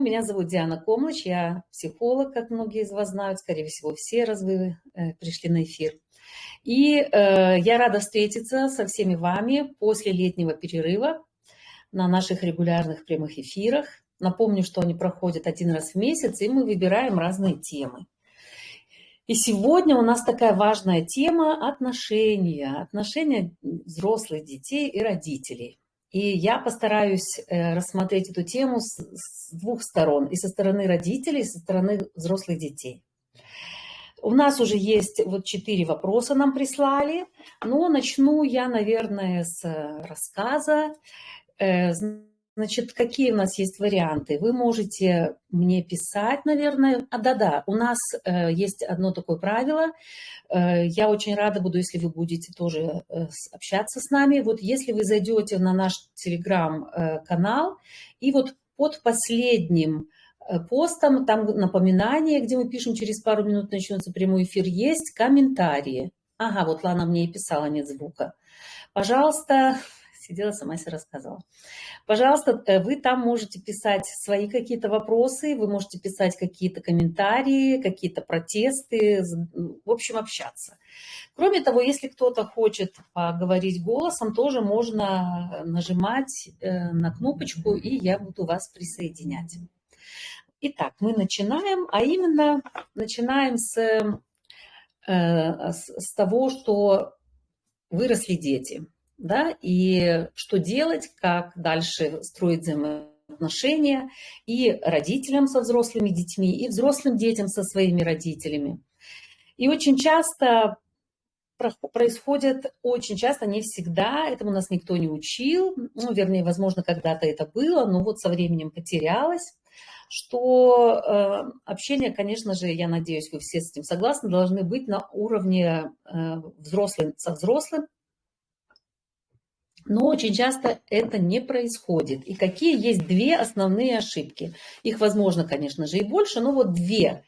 Меня зовут Диана Комлыч, я психолог, как многие из вас знают, скорее всего, все, раз вы пришли на эфир. И я рада встретиться со всеми вами после летнего перерыва на наших регулярных прямых эфирах. Напомню, что они проходят один раз в месяц, и мы выбираем разные темы. И сегодня у нас такая важная тема – отношения взрослых детей и родителей. И я постараюсь рассмотреть эту тему с двух сторон, и со стороны родителей, и со стороны взрослых детей. У нас уже есть 4 вопроса нам прислали, но начну я, наверное, с рассказа. Значит, какие у нас есть варианты? Вы можете мне писать, наверное. Да, у нас есть одно такое правило. Я очень рада буду, если вы будете тоже общаться с нами. Если вы зайдете на наш телеграм-канал, и под последним постом, там напоминание, где мы пишем, через пару минут начнется прямой эфир, есть комментарии. Ага, Лана мне и писала, нет звука. Пожалуйста, сидела, сама себе рассказала. Пожалуйста, вы там можете писать свои какие-то вопросы, вы можете писать какие-то комментарии, какие-то протесты, в общем, общаться. Кроме того, если кто-то хочет поговорить голосом, тоже можно нажимать на кнопочку, и я буду вас присоединять. Итак, мы начинаем, а именно начинаем с того, что выросли дети. Да, и что делать, как дальше строить взаимоотношения и родителям со взрослыми детьми, и взрослым детям со своими родителями. И очень часто происходит, не всегда, этому нас никто не учил, вернее, возможно, когда-то это было, но со временем потерялось, что общение, конечно же, я надеюсь, вы все с этим согласны, должны быть на уровне взрослым со взрослым. Но очень часто это не происходит. И какие есть 2 основные ошибки? Их, возможно, конечно же, и больше, но 2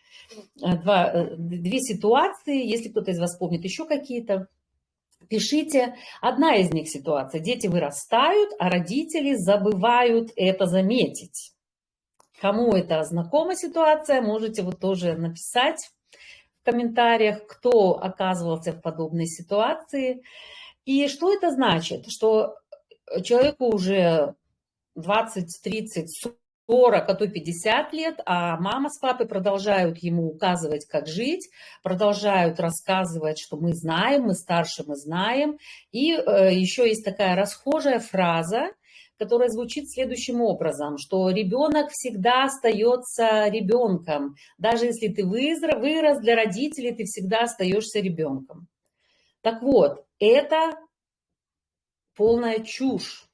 ситуации. Если кто-то из вас помнит еще какие-то, пишите. Одна из них ситуация. Дети вырастают, а родители забывают это заметить. Кому это знакома ситуация, можете тоже написать в комментариях, кто оказывался в подобной ситуации. И что это значит? Что человеку уже 20, 30, 40, а то 50 лет, а мама с папой продолжают ему указывать, как жить, продолжают рассказывать, что мы знаем, мы старше, мы знаем. И еще есть такая расхожая фраза, которая звучит следующим образом, что ребенок всегда остается ребенком. Даже если ты вырос, для родителей ты всегда остаешься ребенком. Так вот, это полная чушь.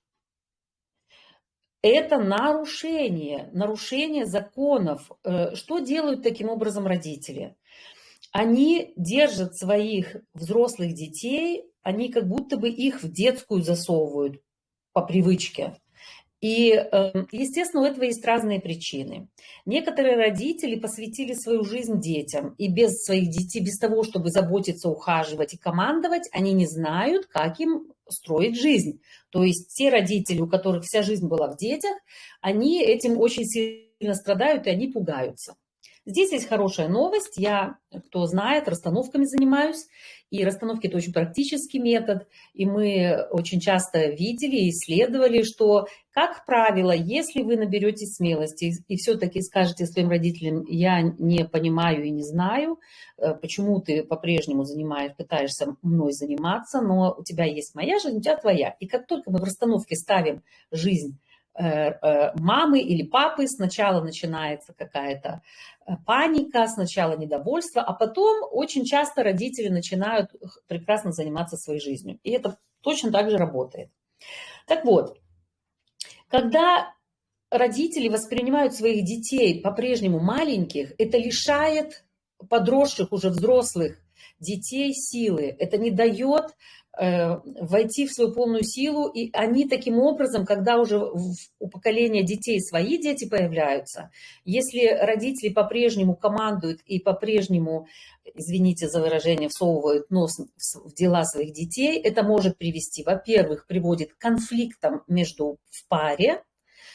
Это нарушение законов. Что делают таким образом родители? Они держат своих взрослых детей, они как будто бы их в детскую засовывают по привычке. И, естественно, у этого есть разные причины. Некоторые родители посвятили свою жизнь детям, и без своих детей, без того, чтобы заботиться, ухаживать и командовать, они не знают, как им строить жизнь. То есть те родители, у которых вся жизнь была в детях, они этим очень сильно страдают, и они пугаются. Здесь есть хорошая новость. Я, кто знает, расстановками занимаюсь. И расстановки – это очень практический метод. И мы очень часто видели и исследовали, что, как правило, если вы наберетесь смелости и все-таки скажете своим родителям: я не понимаю и не знаю, почему ты по-прежнему пытаешься мной заниматься, но у тебя есть моя жизнь, у тебя твоя. И как только мы в расстановке ставим жизнь мамы или папы, сначала начинается какая-то паника, сначала недовольство, а потом очень часто родители начинают прекрасно заниматься своей жизнью. И это точно так же работает. Так вот, когда родители воспринимают своих детей по-прежнему маленьких, это лишает подросших, уже взрослых детей силы. Это не дает войти в свою полную силу, и они таким образом, когда уже у поколения детей свои дети появляются, если родители по-прежнему командуют и по-прежнему, извините за выражение, всовывают нос в дела своих детей, это может привести, во-первых, приводит к конфликтам в паре,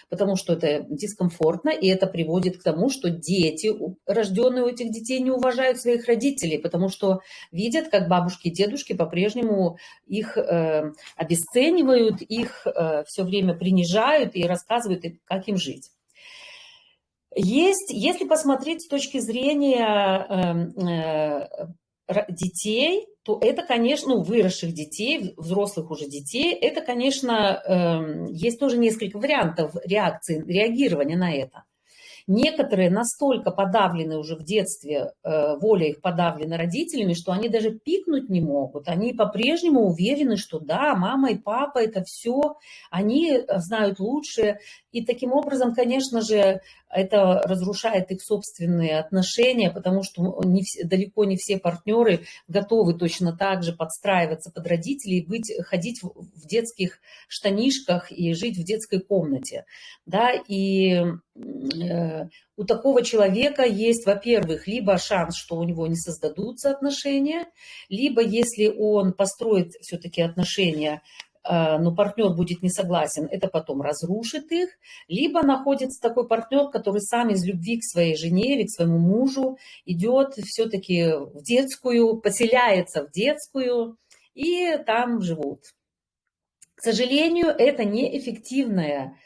потому что это дискомфортно, и это приводит к тому, что дети, рожденные у этих детей, не уважают своих родителей, потому что видят, как бабушки и дедушки по-прежнему их обесценивают, их все время принижают и рассказывают, как им жить. Если посмотреть с точки зрения детей, то это, конечно, выросших детей, взрослых уже детей, это, конечно, есть тоже несколько вариантов реагирования на это. Некоторые настолько подавлены уже в детстве, воля их подавлена родителями, что они даже пикнуть не могут. Они по-прежнему уверены, что да, мама и папа это все, они знают лучше. И таким образом, конечно же, это разрушает их собственные отношения, потому что далеко не все партнеры готовы точно так же подстраиваться под родителей, ходить в детских штанишках и жить в детской комнате. Да? И у такого человека есть, во-первых, либо шанс, что у него не создадутся отношения, либо если он построит все-таки отношения, но партнер будет не согласен, это потом разрушит их, либо находится такой партнер, который сам из любви к своей жене или к своему мужу идет все-таки в детскую, поселяется в детскую и там живут. К сожалению, это неэффективная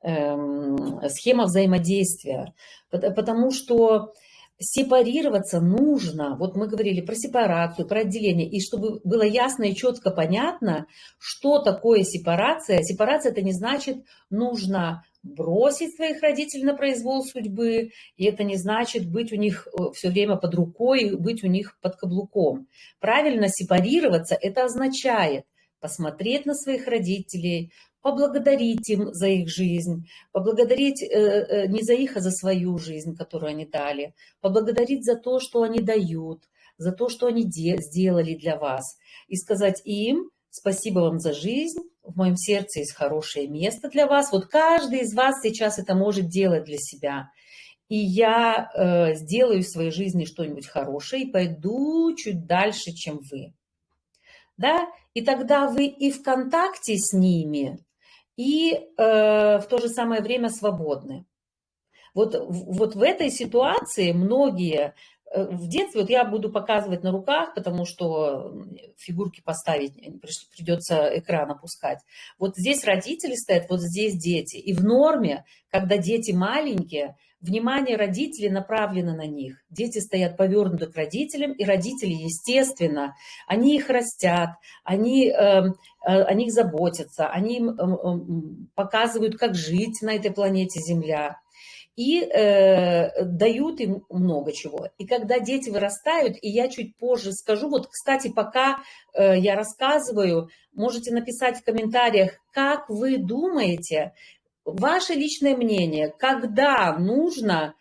схема взаимодействия, потому что сепарироваться нужно. Вот мы говорили про сепарацию, про отделение, и чтобы было ясно и четко понятно, что такое сепарация. Сепарация – это не значит, нужно бросить своих родителей на произвол судьбы, и это не значит быть у них все время под рукой, быть у них под каблуком. Правильно сепарироваться – это означает посмотреть на своих родителей, поблагодарить им за их жизнь, поблагодарить не за их, а за свою жизнь, которую они дали, поблагодарить за то, что они дают, за то, что они сделали для вас, и сказать им: спасибо вам за жизнь, в моем сердце есть хорошее место для вас. Вот каждый из вас сейчас это может делать для себя. И я сделаю в своей жизни что-нибудь хорошее и пойду чуть дальше, чем вы. Да? И тогда вы и в контакте с ними, и в то же самое время свободны. Вот в этой ситуации многие в детстве, вот я буду показывать на руках, потому что фигурки поставить придется экран опускать. Вот здесь родители стоят, вот здесь дети. И в норме, когда дети маленькие, внимание родителей направлено на них. Дети стоят повернуты к родителям, и родители, естественно, они их растят, они о них заботятся, они им показывают, как жить на этой планете Земля. И дают им много чего. И когда дети вырастают, и я чуть позже скажу, вот, кстати, пока я рассказываю, можете написать в комментариях, как вы думаете, ваше личное мнение, когда нужно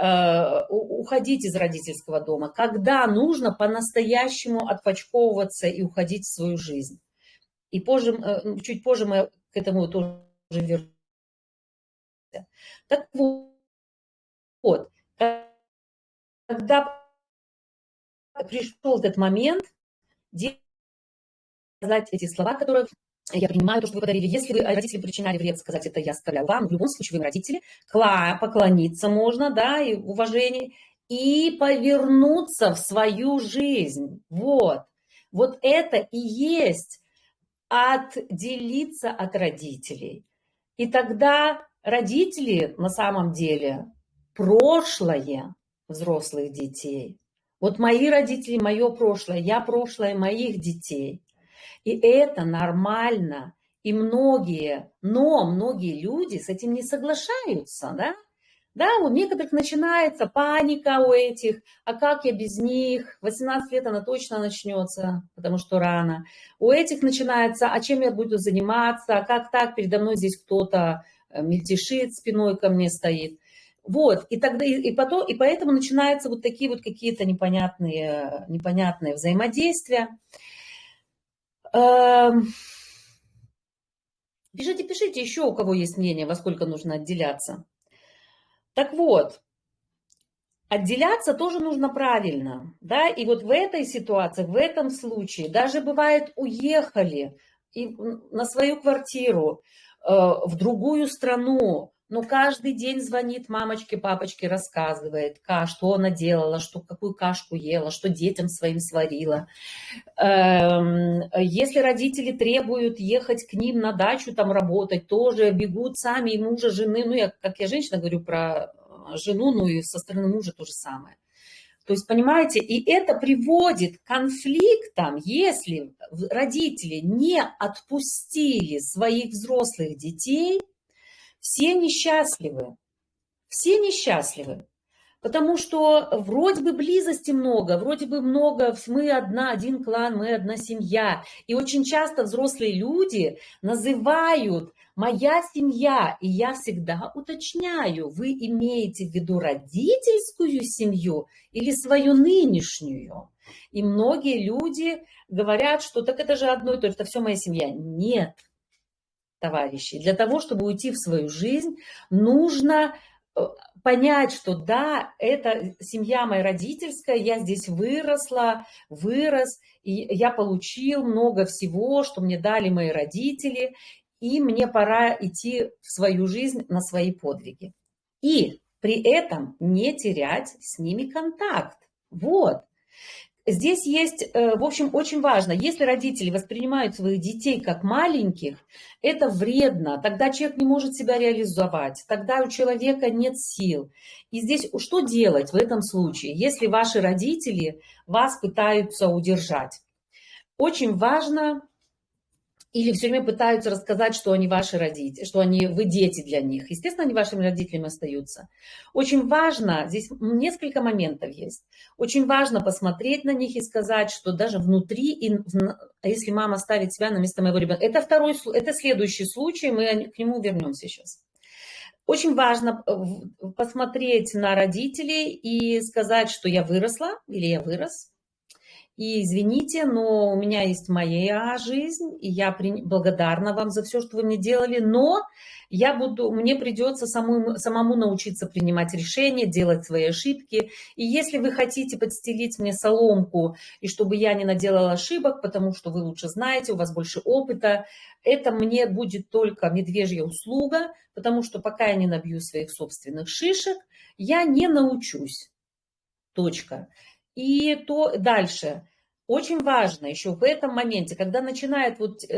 уходить из родительского дома, когда нужно по-настоящему отпочковываться и уходить в свою жизнь. И позже, чуть позже мы к этому тоже вернемся. Так вот, когда пришел этот момент, сказать эти слова, которые я принимаю, то, что вы подарили. Если вы родители причиняли вред, сказать это я оставляю вам. В любом случае, вы родители. Поклониться можно, да, и уважение. И повернуться в свою жизнь. Вот. Вот это и есть отделиться от родителей. И тогда родители на самом деле прошлое взрослых детей. Вот мои родители, мое прошлое, я прошлое моих детей. И это нормально. И многие люди с этим не соглашаются, да? Да, у некоторых начинается паника у этих, а как я без них? 18 лет она точно начнется, потому что рано. У этих начинается, а чем я буду заниматься? А как так? Передо мной здесь кто-то мельтешит, спиной ко мне стоит. Вот, и тогда, и поэтому начинаются вот такие вот какие-то непонятные взаимодействия. Пишите еще, у кого есть мнение, во сколько нужно отделяться. Так вот, отделяться тоже нужно правильно, да, и вот в этой ситуации, в этом случае, даже бывает уехали на свою квартиру, в другую страну, но каждый день звонит мамочке, папочке, рассказывает, что она делала, какую кашку ела, что детям своим сварила. Если родители требуют ехать к ним на дачу, там работать, тоже бегут сами, и мужа, жены, ну, как я женщина говорю про жену, ну, и со стороны мужа то же самое. То есть, понимаете, и это приводит к конфликтам, если родители не отпустили своих взрослых детей, все несчастливы. Все несчастливы. Потому что вроде бы близости много, мы один клан, мы одна семья. И очень часто взрослые люди называют «моя семья». И я всегда уточняю, вы имеете в виду родительскую семью или свою нынешнюю? И многие люди говорят, что так это же одно и то же, это все моя семья. Нет, товарищи, для того, чтобы уйти в свою жизнь, нужно понять, что да, это семья моя родительская, я здесь вырос, и я получил много всего, что мне дали мои родители, и мне пора идти в свою жизнь на свои подвиги. И при этом не терять с ними контакт. Вот. Здесь есть, в общем, очень важно, если родители воспринимают своих детей как маленьких, это вредно, тогда человек не может себя реализовать, тогда у человека нет сил. И здесь что делать в этом случае, если ваши родители вас пытаются удержать? Очень важно... Или все время пытаются рассказать, что они ваши родители, вы дети для них. Естественно, они вашими родителями остаются. Очень важно, здесь несколько моментов есть. Очень важно посмотреть на них и сказать, что даже внутри, если мама ставит себя на место моего ребенка, это следующий случай, мы к нему вернемся сейчас. Очень важно посмотреть на родителей и сказать, что я выросла или я вырос. И извините, но у меня есть моя жизнь, и я благодарна вам за все, что вы мне делали, но мне придется самому научиться принимать решения, делать свои ошибки. И если вы хотите подстелить мне соломку, и чтобы я не наделала ошибок, потому что вы лучше знаете, у вас больше опыта, это мне будет только медвежья услуга, потому что пока я не набью своих собственных шишек, я не научусь. Точка. И то дальше. Очень важно еще в этом моменте, когда начинают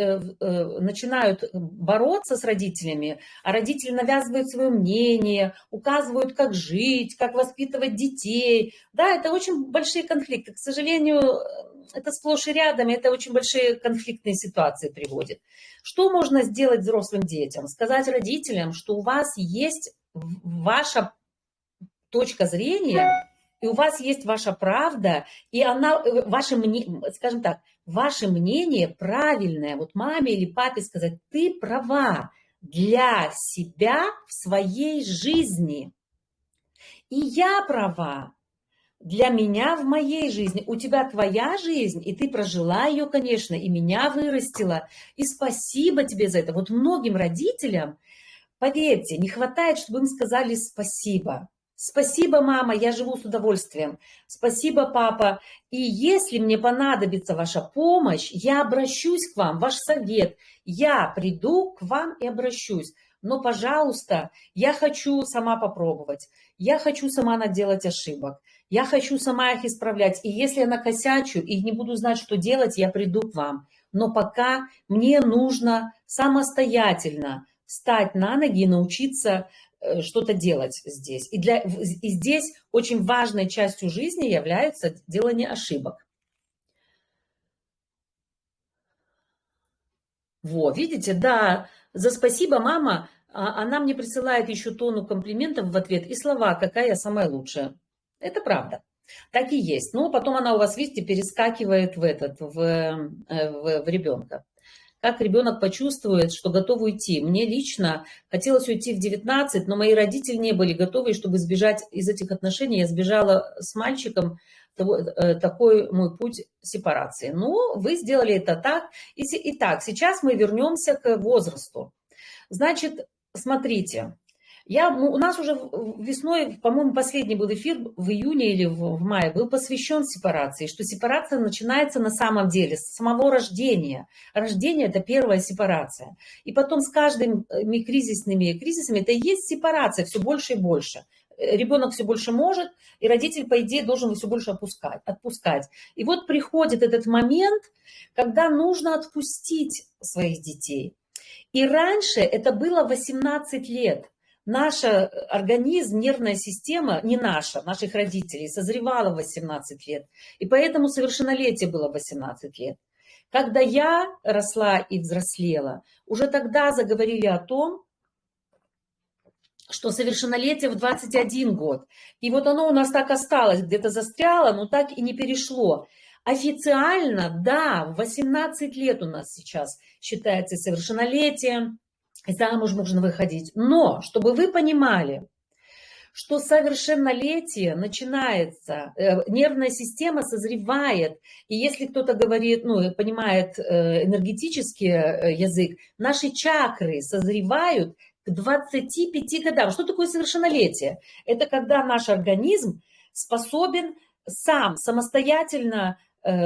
бороться с родителями, а родители навязывают свое мнение, указывают, как жить, как воспитывать детей. Да, это очень большие конфликты. К сожалению, это сплошь и рядом, это очень большие конфликтные ситуации приводит. Что можно сделать взрослым детям? Сказать родителям, что у вас есть ваша точка зрения, и у вас есть ваша правда, и ваше мнение правильное. Вот маме или папе сказать, ты права для себя в своей жизни. И я права для меня в моей жизни. У тебя твоя жизнь, и ты прожила ее, конечно, и меня вырастила. И спасибо тебе за это. Вот многим родителям, поверьте, не хватает, чтобы им сказали спасибо. Спасибо, мама, я живу с удовольствием. Спасибо, папа. И если мне понадобится ваша помощь, я обращусь к вам, ваш совет. Я приду к вам и обращусь. Но, пожалуйста, я хочу сама попробовать. Я хочу сама наделать ошибок. Я хочу сама их исправлять. И если я накосячу и не буду знать, что делать, я приду к вам. Но пока мне нужно самостоятельно встать на ноги и научиться что-то делать здесь. И здесь очень важной частью жизни является делание ошибок. Видите, да, за спасибо, мама, она мне присылает еще тонну комплиментов в ответ и слова, какая я самая лучшая. Это правда. Так и есть. Но потом она у вас, видите, перескакивает в ребенка. Как ребенок почувствует, что готов уйти. Мне лично хотелось уйти в 19, но мои родители не были готовы, чтобы сбежать из этих отношений. Я сбежала с мальчиком, такой мой путь сепарации. Но вы сделали это так. Итак, сейчас мы вернемся к возрасту. Значит, смотрите, У нас уже весной, по-моему, последний был эфир в июне или в мае, был посвящен сепарации, что сепарация начинается на самом деле с самого рождения. Рождение – это первая сепарация. И потом с каждыми кризисами это и есть сепарация все больше и больше. Ребенок все больше может, и родитель, по идее, должен его все больше отпускать. И вот приходит этот момент, когда нужно отпустить своих детей. И раньше это было 18 лет. Наш организм, нервная система, не наша, наших родителей, созревала в 18 лет. И поэтому совершеннолетие было 18 лет. Когда я росла и взрослела, уже тогда заговорили о том, что совершеннолетие в 21 год. И вот оно у нас так осталось, где-то застряло, но так и не перешло. Официально, да, в 18 лет у нас сейчас считается совершеннолетие, замуж можно выходить. Но, чтобы вы понимали, что совершеннолетие начинается, нервная система созревает, и если кто-то говорит, понимает энергетический язык, наши чакры созревают к 25 годам. Что такое совершеннолетие? Это когда наш организм способен самостоятельно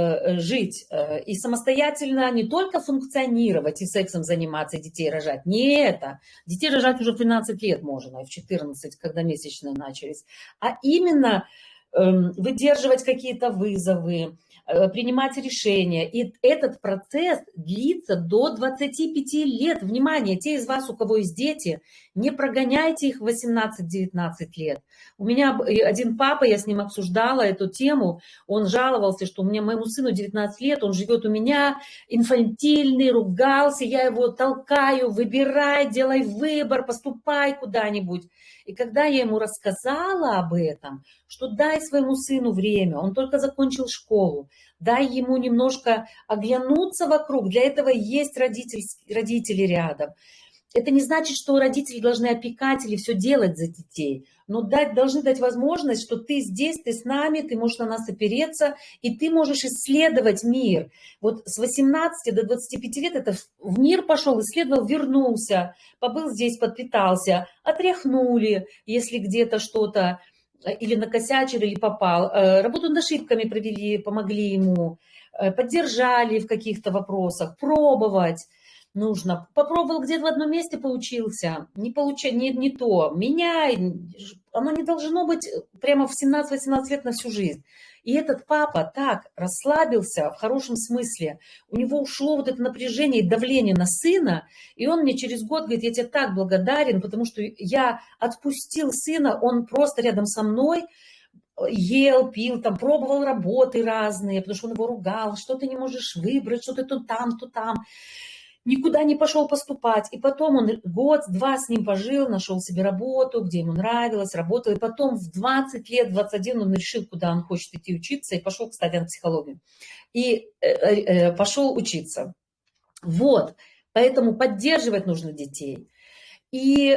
жить и самостоятельно не только функционировать и сексом заниматься, и детей рожать. Не это. Детей рожать уже в 13 лет можно, и в 14, когда месячные начались. А именно выдерживать какие-то вызовы, принимать решения. И этот процесс длится до 25 лет. Внимание, те из вас, у кого есть дети, не прогоняйте их в 18-19 лет. У меня один папа, я с ним обсуждала эту тему, он жаловался, что моему сыну 19 лет, он живет у меня, инфантильный, ругался, я его толкаю, выбирай, делай выбор, поступай куда-нибудь. И когда я ему рассказала об этом, что дай своему сыну время, он только закончил школу, дай ему немножко оглянуться вокруг, для этого есть родители рядом. Это не значит, что родители должны опекать или все делать за детей, но должны дать возможность, что ты здесь, ты с нами, ты можешь на нас опереться, и ты можешь исследовать мир. Вот с 18 до 25 лет это в мир пошел, исследовал, вернулся, побыл здесь, подпитался, отряхнули, если где-то что-то или накосячил, или попал. Работу над ошибками провели, помогли ему, поддержали в каких-то вопросах, пробовать. Нужно. Попробовал где-то в одном месте, поучился, не то. Меняй. Оно не должно быть прямо в 17-18 лет на всю жизнь. И этот папа так расслабился в хорошем смысле. У него ушло вот это напряжение и давление на сына. И он мне через год говорит, я тебе так благодарен, потому что я отпустил сына, он просто рядом со мной ел, пил, там, пробовал работы разные, потому что он его ругал, что ты не можешь выбрать, что ты то там, то там. Никуда не пошел поступать. И потом он год-два с ним пожил, нашел себе работу, где ему нравилось, работал. И потом в 20 лет, 21 он решил, куда он хочет идти учиться, и пошел, кстати, на психологию. И пошел учиться. Вот. Поэтому поддерживать нужно детей. И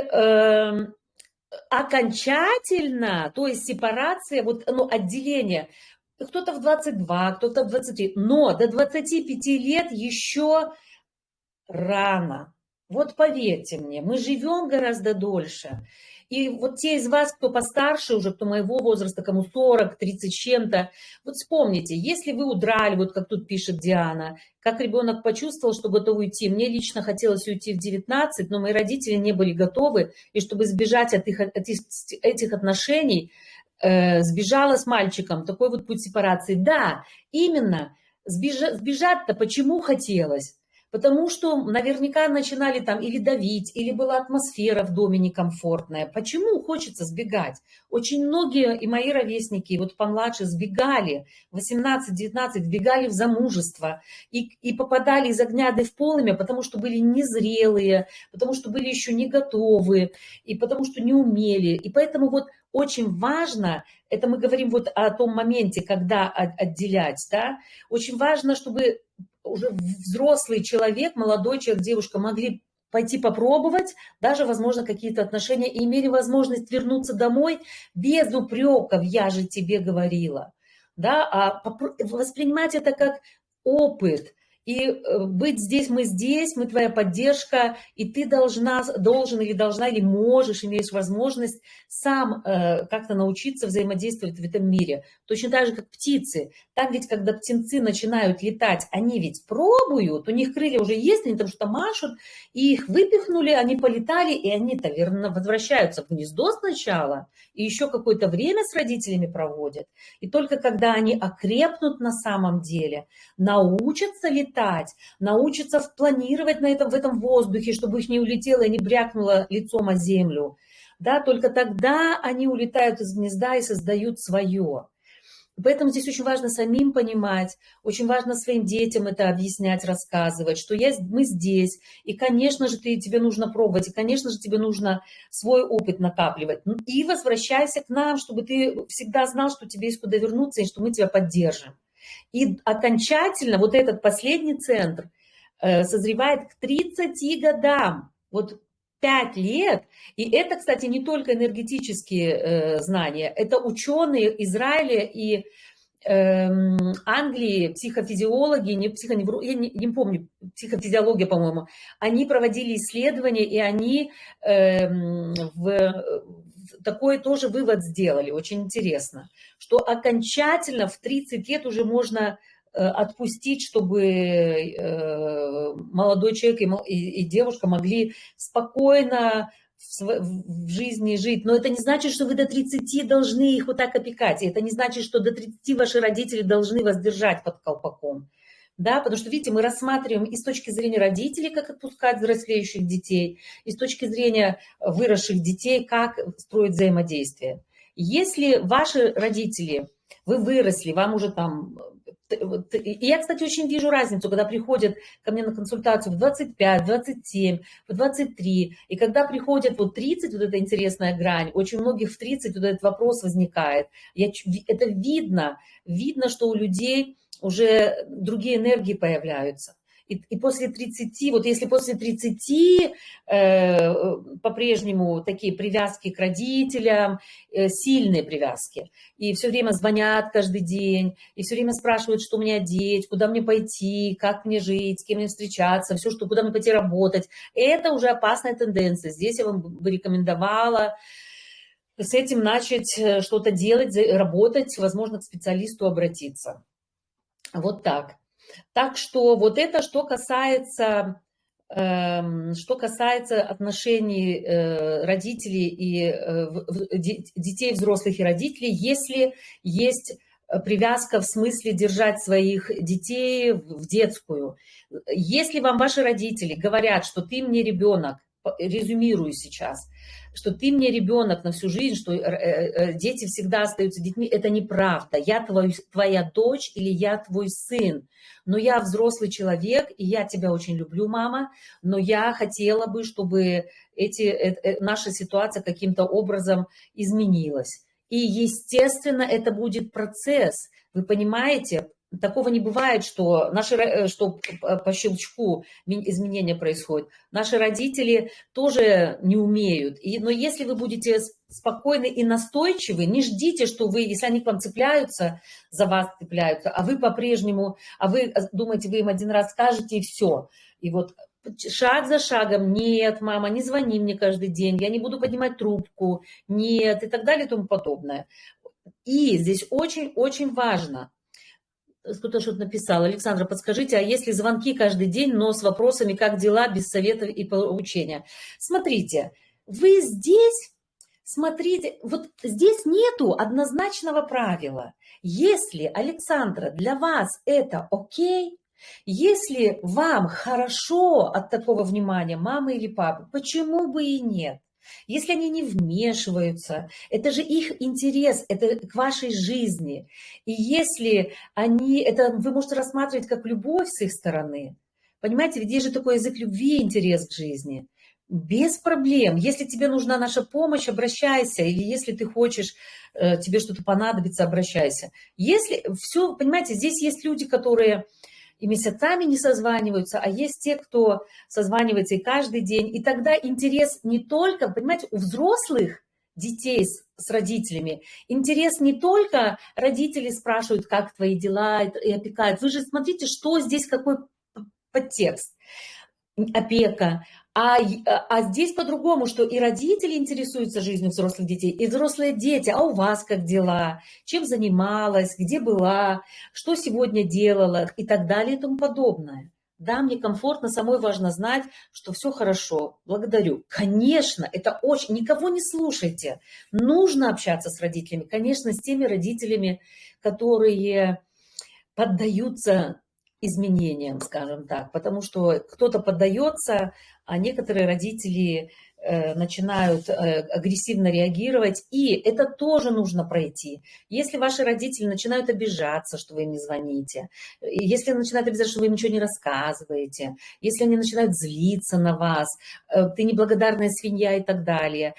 окончательно, то есть сепарация, отделение, кто-то в 22, кто-то в 23, но до 25 лет еще рано. Вот поверьте мне, мы живем гораздо дольше. И вот те из вас, кто постарше уже, кто моего возраста, кому 40, 30 с чем-то, вот вспомните, если вы удрали, вот как тут пишет Диана, как ребенок почувствовал, что готов уйти. Мне лично хотелось уйти в 19, но мои родители не были готовы, и чтобы избежать этих отношений, сбежала с мальчиком. Такой вот путь сепарации. Да, именно, сбежать-то почему хотелось? Потому что наверняка начинали там или давить, или была атмосфера в доме некомфортная. Почему хочется сбегать? Очень многие и мои ровесники, вот помладше, сбегали, 18-19, сбегали в замужество и попадали из огня в полымя, потому что были незрелые, потому что были еще не готовы, и потому что не умели. И поэтому вот очень важно, это мы говорим вот о том моменте, когда отделять, да, очень важно, чтобы уже взрослый человек, молодой человек, девушка могли пойти попробовать, даже, возможно, какие-то отношения, и имели возможность вернуться домой без упреков, я же тебе говорила, да, а воспринимать это как опыт И быть здесь, мы твоя поддержка, и ты должен или должна, или можешь, имеешь возможность сам как-то научиться взаимодействовать в этом мире. Точно так же, как птицы. Там ведь, когда птенцы начинают летать, они ведь пробуют, у них крылья уже есть, они там что-то машут, и их выпихнули, они полетали, и они-то, верно, возвращаются в гнездо сначала, и еще какое-то время с родителями проводят. И только когда они окрепнут на самом деле, научатся летать, научатся планировать в этом воздухе, чтобы их не улетело и не брякнуло лицом о землю, да, только тогда они улетают из гнезда и создают свое. Поэтому здесь очень важно самим понимать, очень важно своим детям это объяснять, рассказывать, что мы здесь, и, конечно же, тебе нужно пробовать, и, конечно же, тебе нужно свой опыт накапливать. И возвращайся к нам, чтобы ты всегда знал, что тебе есть куда вернуться, и что мы тебя поддержим. И окончательно вот этот последний центр созревает к 30 годам. Вот 5 лет. И это, кстати, не только энергетические знания. Это ученые Израиля и Англии, психофизиологи, я не помню, психофизиология, по-моему, они проводили исследования, и они такой тоже вывод сделали, очень интересно, что окончательно в 30 лет уже можно отпустить, чтобы молодой человек и девушка могли спокойно в жизни жить. Но это не значит, что вы до 30 должны их вот так опекать. И это не значит, что до 30 ваши родители должны вас держать под колпаком. Да, потому что, видите, мы рассматриваем и с точки зрения родителей, как отпускать взрослеющих детей, и с точки зрения выросших детей, как строить взаимодействие. Если ваши родители, вы выросли, вам уже там... И я, кстати, очень вижу разницу, когда приходят ко мне на консультацию в 25, 27, в 23, и когда приходят вот 30, вот эта интересная грань, очень у многих в 30 вот этот вопрос возникает. Это видно, что у людей уже другие энергии появляются. И после 30, вот если после 30 по-прежнему такие привязки к родителям, сильные привязки, и все время звонят каждый день, и все время спрашивают, что мне одеть, куда мне пойти, как мне жить, с кем мне встречаться, все, что, куда мне пойти работать, это уже опасная тенденция. Здесь я вам бы рекомендовала с этим начать что-то делать, работать, возможно, к специалисту обратиться. Вот так. Так что вот это что касается отношений родителей и детей, взрослых и родителей, если есть привязка в смысле держать своих детей в детскую. Если вам ваши родители говорят, что ты мне ребенок, резюмирую сейчас, что ты мне ребенок на всю жизнь, что дети всегда остаются детьми, это неправда. Я твоя дочь или я твой сын, но я взрослый человек, и я тебя очень люблю, мама, но я хотела бы, чтобы наша ситуация каким-то образом изменилась. И, естественно, это будет процесс. Вы понимаете, такого не бывает, что по щелчку изменения происходят. Наши родители тоже не умеют. Но если вы будете спокойны и настойчивы, не ждите, что вы, если они к вам цепляются, за вас цепляются, а вы по-прежнему, а вы думаете, вы им один раз скажете и все. И вот шаг за шагом: нет, мама, не звони мне каждый день, я не буду поднимать трубку, нет, и так далее и тому подобное. И здесь очень-очень важно. Кто-то что-то написал. Александра, подскажите, а если звонки каждый день, но с вопросами, как дела, без советов и поучения? Смотрите, вы здесь, вот здесь нету однозначного правила. Если, Александра, для вас это окей, если вам хорошо от такого внимания мамы или папы, почему бы и нет? Если они не вмешиваются, это же их интерес, это к вашей жизни. И если это вы можете рассматривать как любовь с их стороны. Понимаете, ведь есть же такой язык любви и интерес к жизни. Без проблем. Если тебе нужна наша помощь, обращайся. Или если ты хочешь, тебе что-то понадобится, обращайся. Если все, понимаете, здесь есть люди, которые и месяцами не созваниваются, а есть те, кто созванивается и каждый день. И тогда интерес не только, понимаете, у взрослых детей с родителями, интерес не только родители спрашивают, как твои дела, и опекают. Вы же смотрите, что здесь, какой подтекст, опека. А здесь по-другому, что и родители интересуются жизнью взрослых детей, и взрослые дети. А у вас как дела? Чем занималась? Где была? Что сегодня делала? И так далее и тому подобное. Да, мне комфортно, самой важно знать, что все хорошо. Благодарю. Конечно, это очень... Никого не слушайте. Нужно общаться с родителями. Конечно, с теми родителями, которые поддаются изменениям, скажем так, потому что кто-то поддается, а некоторые родители начинают агрессивно реагировать, и это тоже нужно пройти. Если ваши родители начинают обижаться, что вы им не звоните, если начинают обижаться, что вы им ничего не рассказываете, если они начинают злиться на вас, ты неблагодарная свинья и так далее,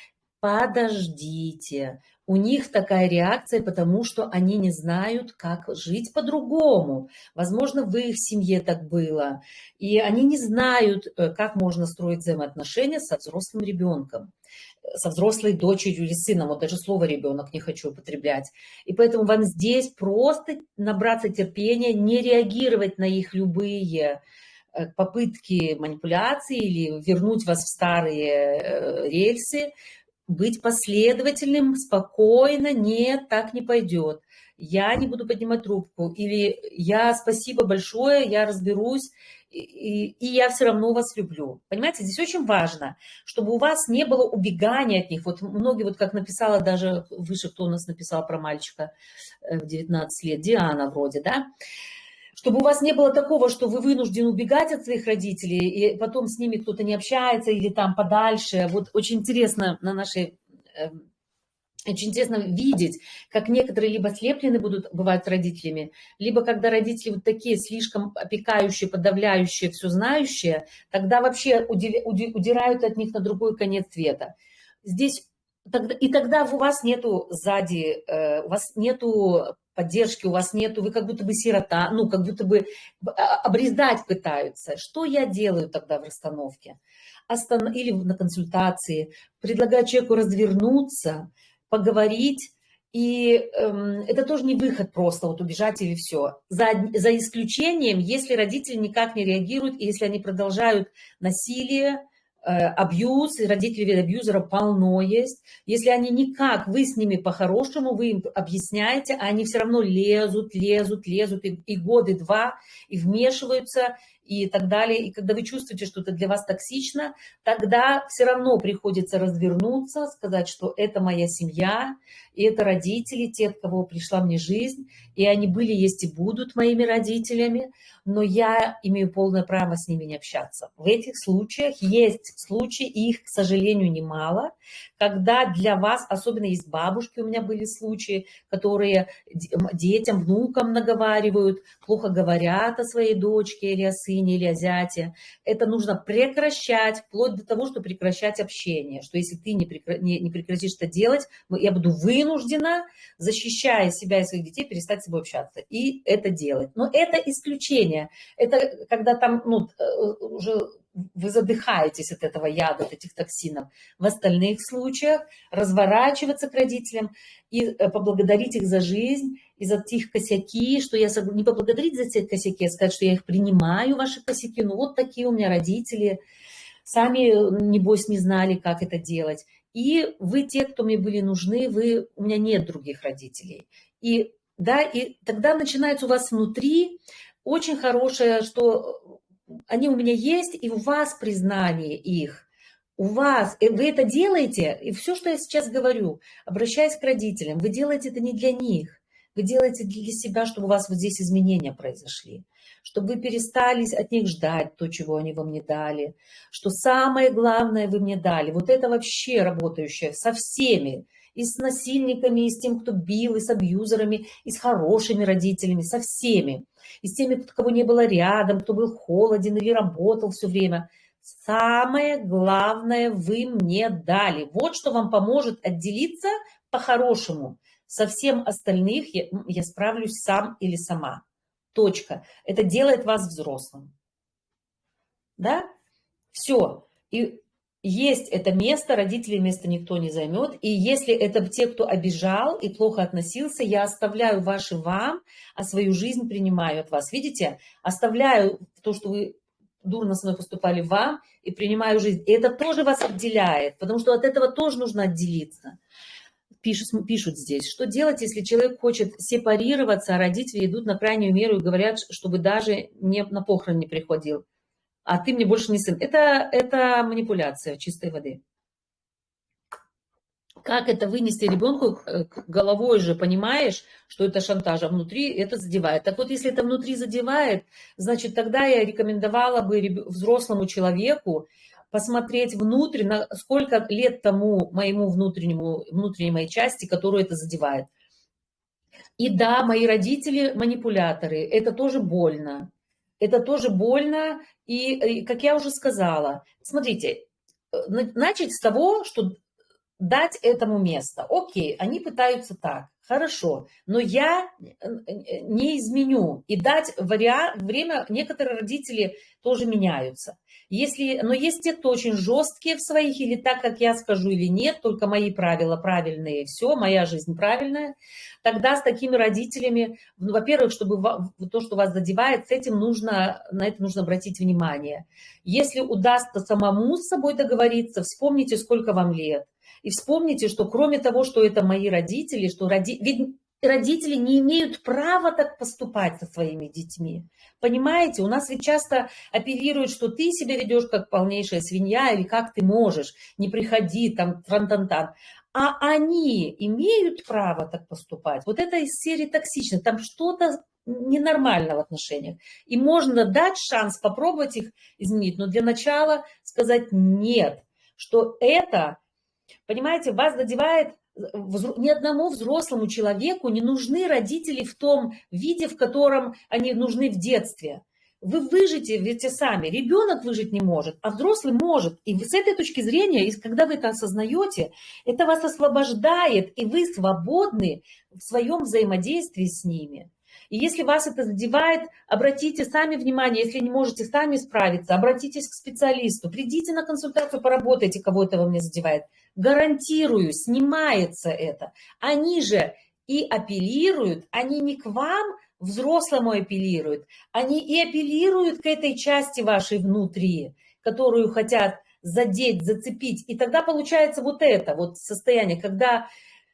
подождите. У них такая реакция, потому что они не знают, как жить по-другому. Возможно, в их семье так было. И они не знают, как можно строить взаимоотношения со взрослым ребенком, со взрослой дочерью или сыном. Вот даже слово «ребенок» не хочу употреблять. И поэтому вам здесь просто набраться терпения, не реагировать на их любые попытки манипуляции или вернуть вас в старые рельсы, быть последовательным, спокойно, нет, так не пойдет. Я не буду поднимать трубку. Или я спасибо большое, я разберусь, и я все равно вас люблю. Понимаете, здесь очень важно, чтобы у вас не было убегания от них. Вот многие, вот как написала даже выше, кто у нас написал про мальчика в 19 лет, Диана вроде, да, чтобы у вас не было такого, что вы вынуждены убегать от своих родителей, и потом с ними кто-то не общается или там подальше. Вот очень интересно на нашей... Очень интересно видеть, как некоторые либо слеплены бывают с родителями, либо когда родители вот такие слишком опекающие, подавляющие, все знающие, тогда вообще удирают от них на другой конец света. Здесь и тогда у вас нету сзади, у вас нету поддержки, у вас нету, вы как будто бы сирота, ну, как будто бы обрезать пытаются. Что я делаю тогда в расстановке? Или на консультации, предлагаю человеку развернуться, поговорить, и это тоже не выход просто вот убежать или все. За исключением, если родители никак не реагируют, и если они продолжают насилие, абьюз, и родителей абьюзера полно есть. Если они никак, вы с ними по-хорошему, вы им объясняете, а они все равно лезут, и годы два, и вмешиваются, и так далее. И когда вы чувствуете, что это для вас токсично, тогда все равно приходится развернуться, сказать, что это моя семья, и это родители, те, от кого пришла мне жизнь, и они были, есть и будут моими родителями, но я имею полное право с ними не общаться. В этих случаях есть случаи, и их, к сожалению, немало, когда для вас, особенно есть бабушки, у меня были случаи, которые детям, внукам наговаривают, плохо говорят о своей дочке или о сыне, или о зяте. Это нужно прекращать, вплоть до того, что прекращать общение, что если ты не прекратишь это делать, я буду вынуждена, защищая себя и своих детей, перестать с собой общаться. И это делать. Но это исключение. Это когда там уже вы задыхаетесь от этого яда, от этих токсинов. В остальных случаях разворачиваться к родителям и поблагодарить их за жизнь и за их косяки, что я не поблагодарить за эти косяки, а сказать, что я их принимаю, ваши косяки. Ну вот такие у меня родители. Сами, небось, не знали, как это делать. И вы те, кто мне были нужны, у меня нет других родителей. И тогда начинается у вас внутри очень хорошее, что они у меня есть, и у вас признание их. У вас, вы это делаете, и все, что я сейчас говорю, обращаясь к родителям, вы делаете это не для них, вы делаете для себя, чтобы у вас вот здесь изменения произошли, чтобы вы перестали от них ждать то, чего они вам не дали, что самое главное вы мне дали. Вот это вообще работающее со всеми, и с насильниками, и с тем, кто бил, и с абьюзерами, и с хорошими родителями, со всеми. И с теми, кого не было рядом, кто был холоден или работал все время. Самое главное вы мне дали. Вот что вам поможет отделиться по-хорошему. Со всем остальных я справлюсь сам или сама. Точка. Это делает вас взрослым. Да? Все. И есть это место, родителей место никто не займет. И если это те, кто обижал и плохо относился, я оставляю ваши вам, а свою жизнь принимаю от вас. Видите? Оставляю то, что вы дурно со мной поступали вам, и принимаю жизнь. И это тоже вас отделяет, потому что от этого тоже нужно отделиться. Пишут здесь, что делать, если человек хочет сепарироваться, а родители идут на крайнюю меру и говорят, чтобы даже не, на похорон не приходил, а ты мне больше не сын. Это манипуляция чистой воды. Как это вынести ребенку головой же, понимаешь, что это шантаж, а внутри это задевает. Так вот, если это внутри задевает, значит, тогда я рекомендовала бы взрослому человеку посмотреть внутрь, на сколько лет тому моему внутренней моей части, которую это задевает. И да, мои родители манипуляторы, это тоже больно. Это тоже больно, и как я уже сказала, смотрите, начать с того, что дать этому место. Окей, они пытаются так, хорошо, но я не изменю. И дать время, некоторые родители тоже меняются. Но есть те, кто очень жесткие в своих, или так, как я скажу, или нет, только мои правила правильные, все, моя жизнь правильная, тогда с такими родителями, во-первых, чтобы то, что вас задевает, на это нужно обратить внимание. Если удастся самому с собой договориться, вспомните, сколько вам лет. И вспомните, что кроме того, что это мои родители, ведь родители не имеют права так поступать со своими детьми. Понимаете, у нас ведь часто апеллируют, что ты себя ведешь как полнейшая свинья, или как ты можешь, не приходи, там, тран-тан-тан. А они имеют право так поступать. Вот это из серии токсично, там что-то ненормально в отношениях. И можно дать шанс попробовать их изменить, но для начала сказать нет, что это... Понимаете, вас задевает, ни одному взрослому человеку не нужны родители в том виде, в котором они нужны в детстве. Вы выживете сами, ребенок выжить не может, а взрослый может. И с этой точки зрения, когда вы это осознаете, это вас освобождает, и вы свободны в своем взаимодействии с ними. И если вас это задевает, обратите сами внимание, если не можете сами справиться, обратитесь к специалисту, придите на консультацию, поработайте, кого это вам не задевает. Гарантирую, снимается это. Они же и апеллируют, они не к вам, взрослому апеллируют, они и апеллируют к этой части вашей внутри, которую хотят задеть, зацепить. И тогда получается вот это вот состояние, когда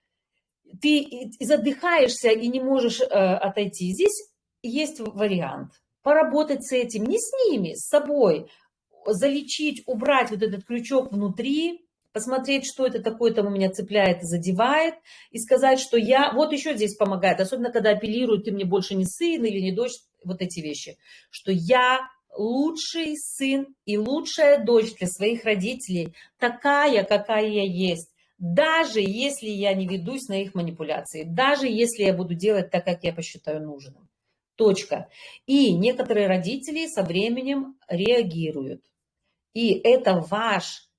ты задыхаешься и не можешь отойти. Здесь есть вариант. Поработать с этим, не с ними, с собой. Залечить, убрать вот этот крючок внутри, посмотреть, что это такое там у меня цепляет и задевает, и сказать, что я... Вот еще здесь помогает, особенно когда апеллируют, ты мне больше не сын или не дочь, вот эти вещи, что я лучший сын и лучшая дочь для своих родителей, такая, какая я есть. Даже если я не ведусь на их манипуляции, даже если я буду делать так, как я посчитаю нужным. Точка. И некоторые родители со временем реагируют. И это ваш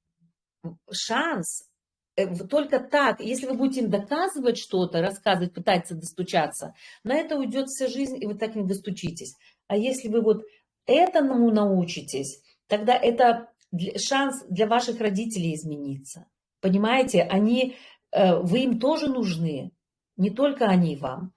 шанс. Только так, если вы будете им доказывать что-то, рассказывать, пытаться достучаться, на это уйдет вся жизнь, и вы так не достучитесь. А если вы вот этому научитесь, тогда это шанс для ваших родителей измениться. Понимаете, вы им тоже нужны, не только они вам.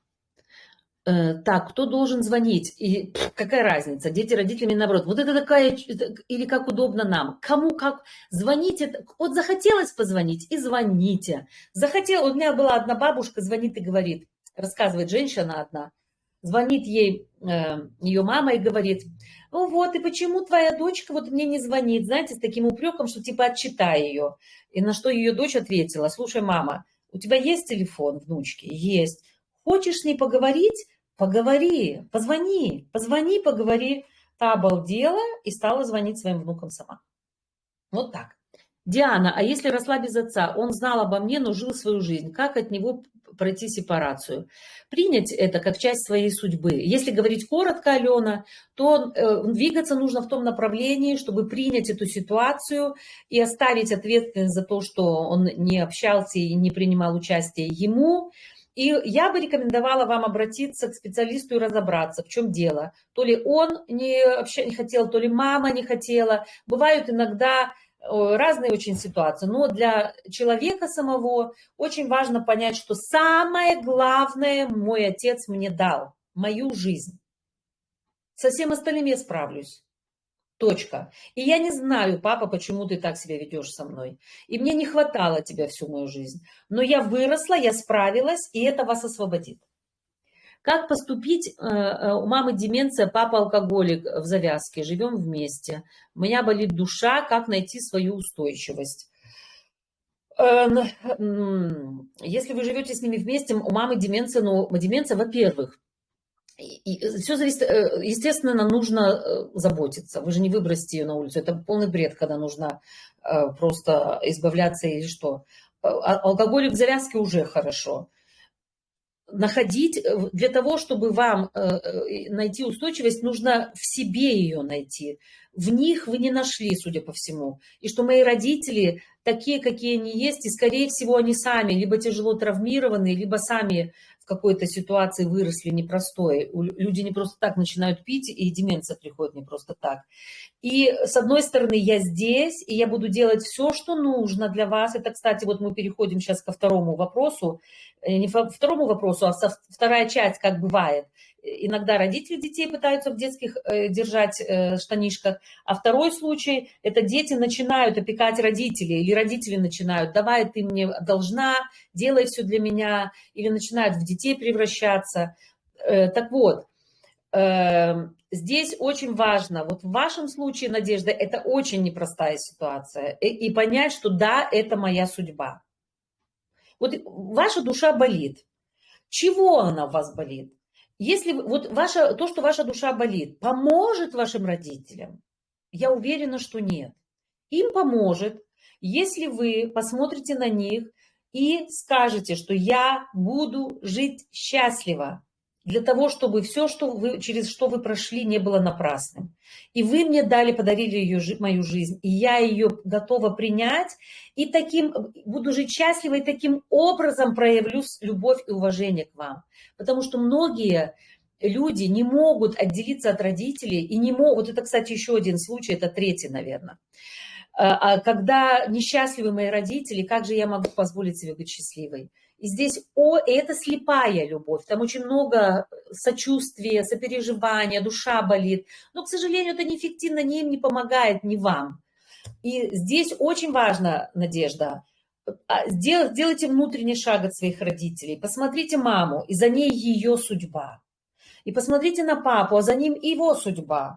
Так, кто должен звонить? И какая разница, дети родителями наоборот. Вот это такая, или как удобно нам. Кому как звоните. Вот захотелось позвонить, и звоните. У меня была одна бабушка, звонит и говорит, рассказывает женщина одна, звонит ей ее мама и говорит, ну вот, и почему твоя дочка вот мне не звонит, знаете, с таким упреком, что типа отчитай ее. И на что ее дочь ответила, слушай, мама, у тебя есть телефон внучки? Есть. Хочешь с ней поговорить? Поговори, позвони, поговори. Та обалдела и стала звонить своим внукам сама. Вот так. Диана, а если росла без отца, он знал обо мне, но жил свою жизнь, как от него пройти сепарацию? Принять это как часть своей судьбы. Если говорить коротко, Алена, то двигаться нужно в том направлении, чтобы принять эту ситуацию и оставить ответственность за то, что он не общался и не принимал участие ему. И я бы рекомендовала вам обратиться к специалисту и разобраться, в чем дело. То ли он не хотел, то ли мама не хотела. Бывают иногда разные очень ситуации, но для человека самого очень важно понять, что самое главное мой отец мне дал, мою жизнь. Со всем остальным я справлюсь. Точка. И я не знаю, папа, почему ты так себя ведешь со мной. И мне не хватало тебя всю мою жизнь. Но я выросла, я справилась, и это вас освободит. Как поступить? У мамы деменция, папа алкоголик в завязке, живем вместе. У меня болит душа, как найти свою устойчивость? Если вы живете с ними вместе, у мамы деменция, но деменция, во-первых, все зависит, естественно, нужно заботиться. Вы же не выбросите ее на улицу. Это полный бред, когда нужно просто избавляться или что. Алкоголик в завязке уже хорошо. Находить, для того, чтобы вам найти устойчивость, нужно в себе ее найти. В них вы не нашли, судя по всему. И что мои родители такие, какие они есть, и, скорее всего, они сами либо тяжело травмированы, либо сами в какой-то ситуации выросли непростой. Люди не просто так начинают пить, и деменция приходит не просто так. И, с одной стороны, я здесь, и я буду делать все, что нужно для вас. Это, кстати, вот мы переходим сейчас ко второму вопросу. Не второму вопросу, а вторая часть, как бывает. Иногда родители детей пытаются в детских держать штанишках, а второй случай, это дети начинают опекать родителей, или родители начинают: давай, ты мне должна, делай все для меня, или начинают в детей превращаться. Так вот, здесь очень важно, вот в вашем случае, Надежда, это очень непростая ситуация, и понять, что да, это моя судьба. Вот ваша душа болит. Чего она у вас болит? Если вот то, что ваша душа болит, поможет вашим родителям, я уверена, что нет. Им поможет, если вы посмотрите на них и скажете, что я буду жить счастливо, для того, чтобы все, через что вы прошли, не было напрасным. И вы мне подарили мою жизнь, и я ее готова принять, и буду жить счастливо, и таким образом проявлю любовь и уважение к вам. Потому что многие люди не могут отделиться от родителей, и не могут, вот это, кстати, еще один случай, это третий, наверное. Когда несчастливы мои родители, как же я могу позволить себе быть счастливой? И здесь это слепая любовь, там очень много сочувствия, сопереживания, душа болит. Но, к сожалению, это неэффективно, ни им не помогает, ни вам. И здесь очень важно, Надежда, сделайте внутренний шаг от своих родителей. Посмотрите маму, и за ней ее судьба. И посмотрите на папу, а за ним его судьба.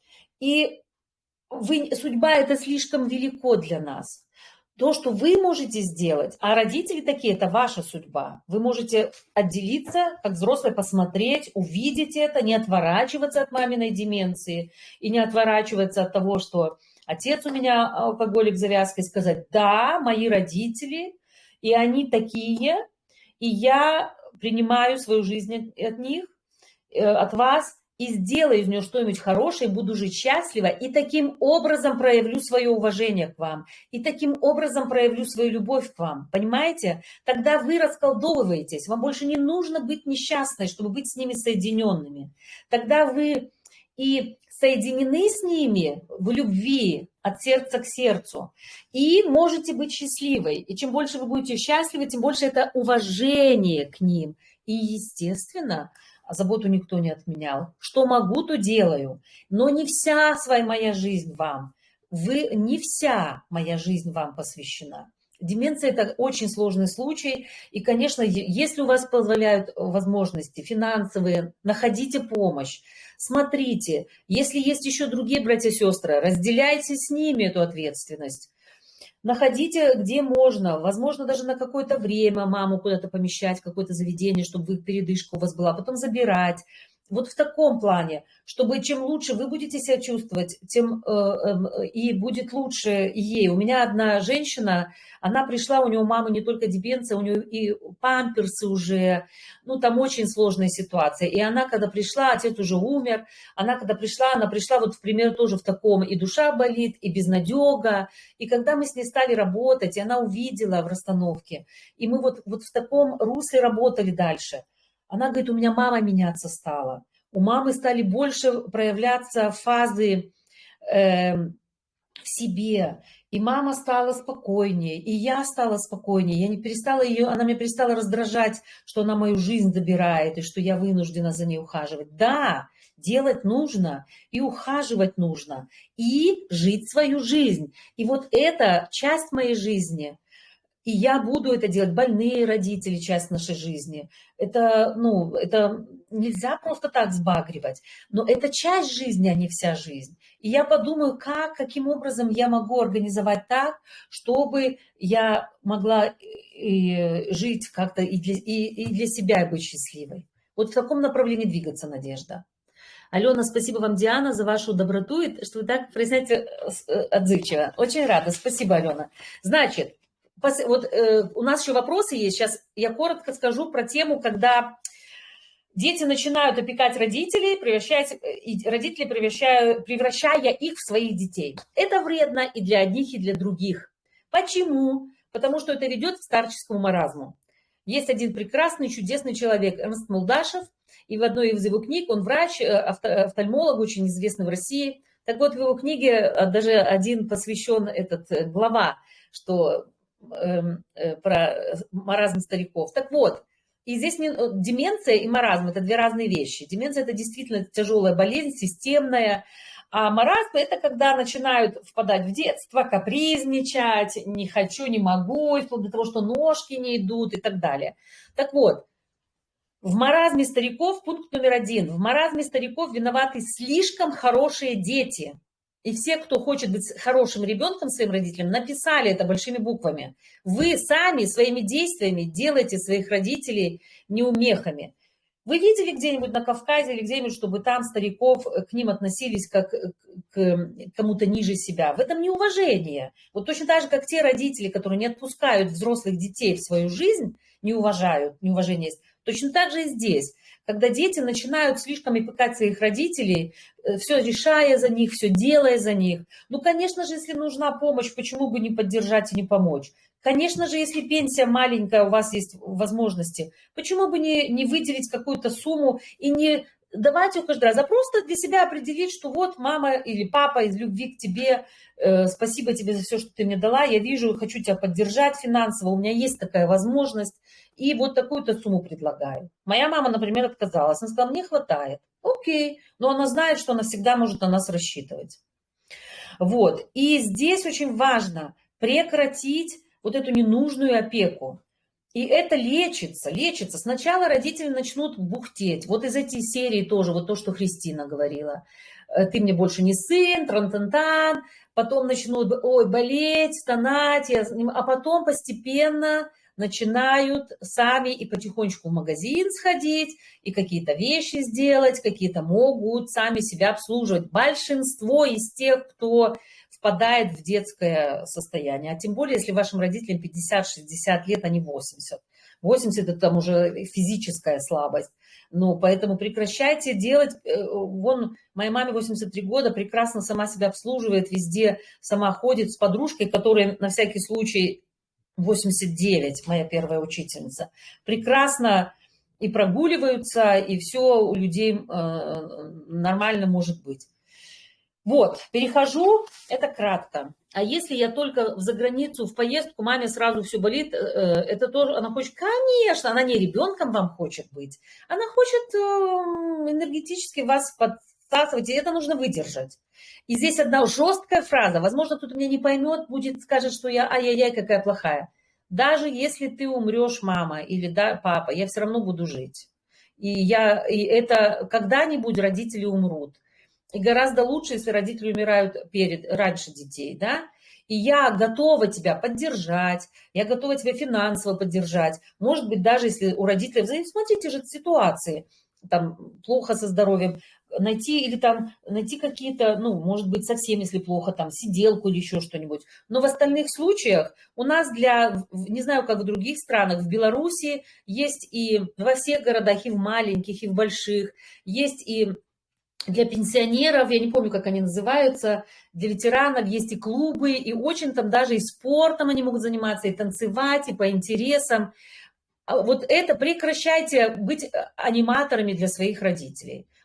И судьба – это слишком велико для нас. То, что вы можете сделать, а родители такие – это ваша судьба. Вы можете отделиться, как взрослые, посмотреть, увидеть это, не отворачиваться от маминой деменции и не отворачиваться от того, что отец у меня алкоголик в завязке, сказать: да, мои родители, и они такие, и я принимаю свою жизнь от них, от вас, и сделаю из нее что-нибудь хорошее, буду жить счастливо, и таким образом проявлю свое уважение к вам, и таким образом проявлю свою любовь к вам. Понимаете? Тогда вы расколдовываетесь, вам больше не нужно быть несчастной, чтобы быть с ними соединенными. Тогда вы и соединены с ними в любви от сердца к сердцу, и можете быть счастливой. И чем больше вы будете счастливы, тем больше это уважение к ним. И, естественно, заботу никто не отменял. Что могу, то делаю. Но не вся моя жизнь вам. Не вся моя жизнь вам посвящена. Деменция – это очень сложный случай. И, конечно, если у вас позволяют возможности финансовые, находите помощь. Смотрите, если есть еще другие братья и сестры, разделяйте с ними эту ответственность. Находите, где можно, возможно, даже на какое-то время маму куда-то помещать, в какое-то заведение, чтобы передышка у вас была, потом забирать. Вот в таком плане, чтобы чем лучше вы будете себя чувствовать, тем и будет лучше ей. У меня одна женщина, она пришла, у нее у мамы не только деменция, у нее и памперсы уже, ну там очень сложная ситуация. И она, когда пришла, отец уже умер, она пришла вот в пример тоже в таком, и душа болит, и безнадега. И когда мы с ней стали работать, и она увидела в расстановке, и мы вот в таком русле работали дальше. Она говорит: у меня мама меняться стала. У мамы стали больше проявляться фазы в себе. И мама стала спокойнее, и я стала спокойнее. Я не перестала ее, она меня перестала раздражать, что она мою жизнь забирает, и что я вынуждена за ней ухаживать. Да, делать нужно, и ухаживать нужно, и жить свою жизнь. И вот это часть моей жизни. И я буду это делать. Больные родители — часть нашей жизни. Это, ну, это нельзя просто так сбагривать. Но это часть жизни, а не вся жизнь. И я подумаю, каким образом я могу организовать так, чтобы я могла жить как-то и для себя быть счастливой. Вот в таком направлении двигаться, Надежда. Алена, спасибо вам, Диана, за вашу доброту, и что вы так произносите отзывчиво. Очень рада. Спасибо, Алена. Значит, вот у нас еще вопросы есть. Сейчас я коротко скажу про тему, когда дети начинают опекать родителей, превращая их в своих детей. Это вредно и для одних, и для других. Почему? Потому что это ведет к старческому маразму. Есть один прекрасный, чудесный человек, Эрнст Молдашев, и в одной из его книг, он врач, офтальмолог, очень известный в России. Так вот, в его книге даже один посвящен глава, что про маразм стариков. Так вот, и здесь деменция и маразм — это две разные вещи. Деменция — это действительно тяжелая болезнь, системная, а маразм — это когда начинают впадать в детство, капризничать, не хочу, не могу, вплоть до того, что ножки не идут и так далее. Так вот, в маразме стариков, пункт номер 1, в маразме стариков виноваты слишком хорошие дети. И все, кто хочет быть хорошим ребенком своим родителям, написали это большими буквами. Вы сами своими действиями делаете своих родителей неумехами. Вы видели где-нибудь на Кавказе или где-нибудь, чтобы там стариков к ним относились как к кому-то ниже себя? В этом неуважение. Вот точно так же, как те родители, которые не отпускают взрослых детей в свою жизнь, не уважают, неуважение есть. Точно так же и здесь. Когда дети начинают слишком опекать своих родителей, все решая за них, все делая за них. Ну, конечно же, если нужна помощь, почему бы не поддержать и не помочь? Конечно же, если пенсия маленькая, у вас есть возможности, почему бы не выделить какую-то сумму и не давать ее каждый раз, а просто для себя определить, что вот мама или папа из любви к тебе, спасибо тебе за все, что ты мне дала, я вижу, хочу тебя поддержать финансово, у меня есть такая возможность, и вот такую-то сумму предлагаю. Моя мама, например, отказалась, она сказала, мне хватает. Окей, но она знает, что она всегда может на нас рассчитывать. Вот, и здесь очень важно прекратить вот эту ненужную опеку. И это лечится, лечится. Сначала родители начнут бухтеть. Вот из этой серии тоже, вот то, что Христина говорила. Ты мне больше не сын, тран-тан-тан. Потом начнут, ой, болеть, стонать. А потом постепенно начинают сами и потихонечку в магазин сходить, и какие-то вещи сделать, какие-то могут сами себя обслуживать. Большинство из тех, кто впадает в детское состояние. А тем более, если вашим родителям 50-60 лет, а не 80. 80 – это там уже физическая слабость. Ну, поэтому прекращайте делать. Вон, моей маме 83 года, прекрасно сама себя обслуживает, везде сама ходит с подружкой, которая на всякий случай 89, моя первая учительница. Прекрасно и прогуливаются, и все у людей нормально может быть. Вот, перехожу, это кратко. А если я только за границу, в поездку, маме сразу все болит, это тоже, она хочет, конечно, она не ребенком вам хочет быть, она хочет энергетически вас подсасывать, и это нужно выдержать. И здесь одна жесткая фраза, возможно, кто-то меня не поймет, будет, скажет, что я ай-яй-яй, какая плохая. Даже если ты умрешь, мама, или да, папа, я все равно буду жить. И это когда-нибудь родители умрут. И гораздо лучше, если родители умирают раньше детей, да? И я готова тебя поддержать, я готова тебя финансово поддержать. Может быть, даже если у родителей, смотрите же ситуации, там плохо со здоровьем, найти какие-то, ну, может быть, совсем, если плохо, там, сиделку или еще что-нибудь. Но в остальных случаях у нас не знаю, как в других странах, в Беларуси есть и во всех городах, и в маленьких, и в больших, есть и для пенсионеров, я не помню, как они называются, для ветеранов есть и клубы, и очень там даже и спортом они могут заниматься, и танцевать, и по интересам. Вот это прекращайте быть аниматорами для своих родителей.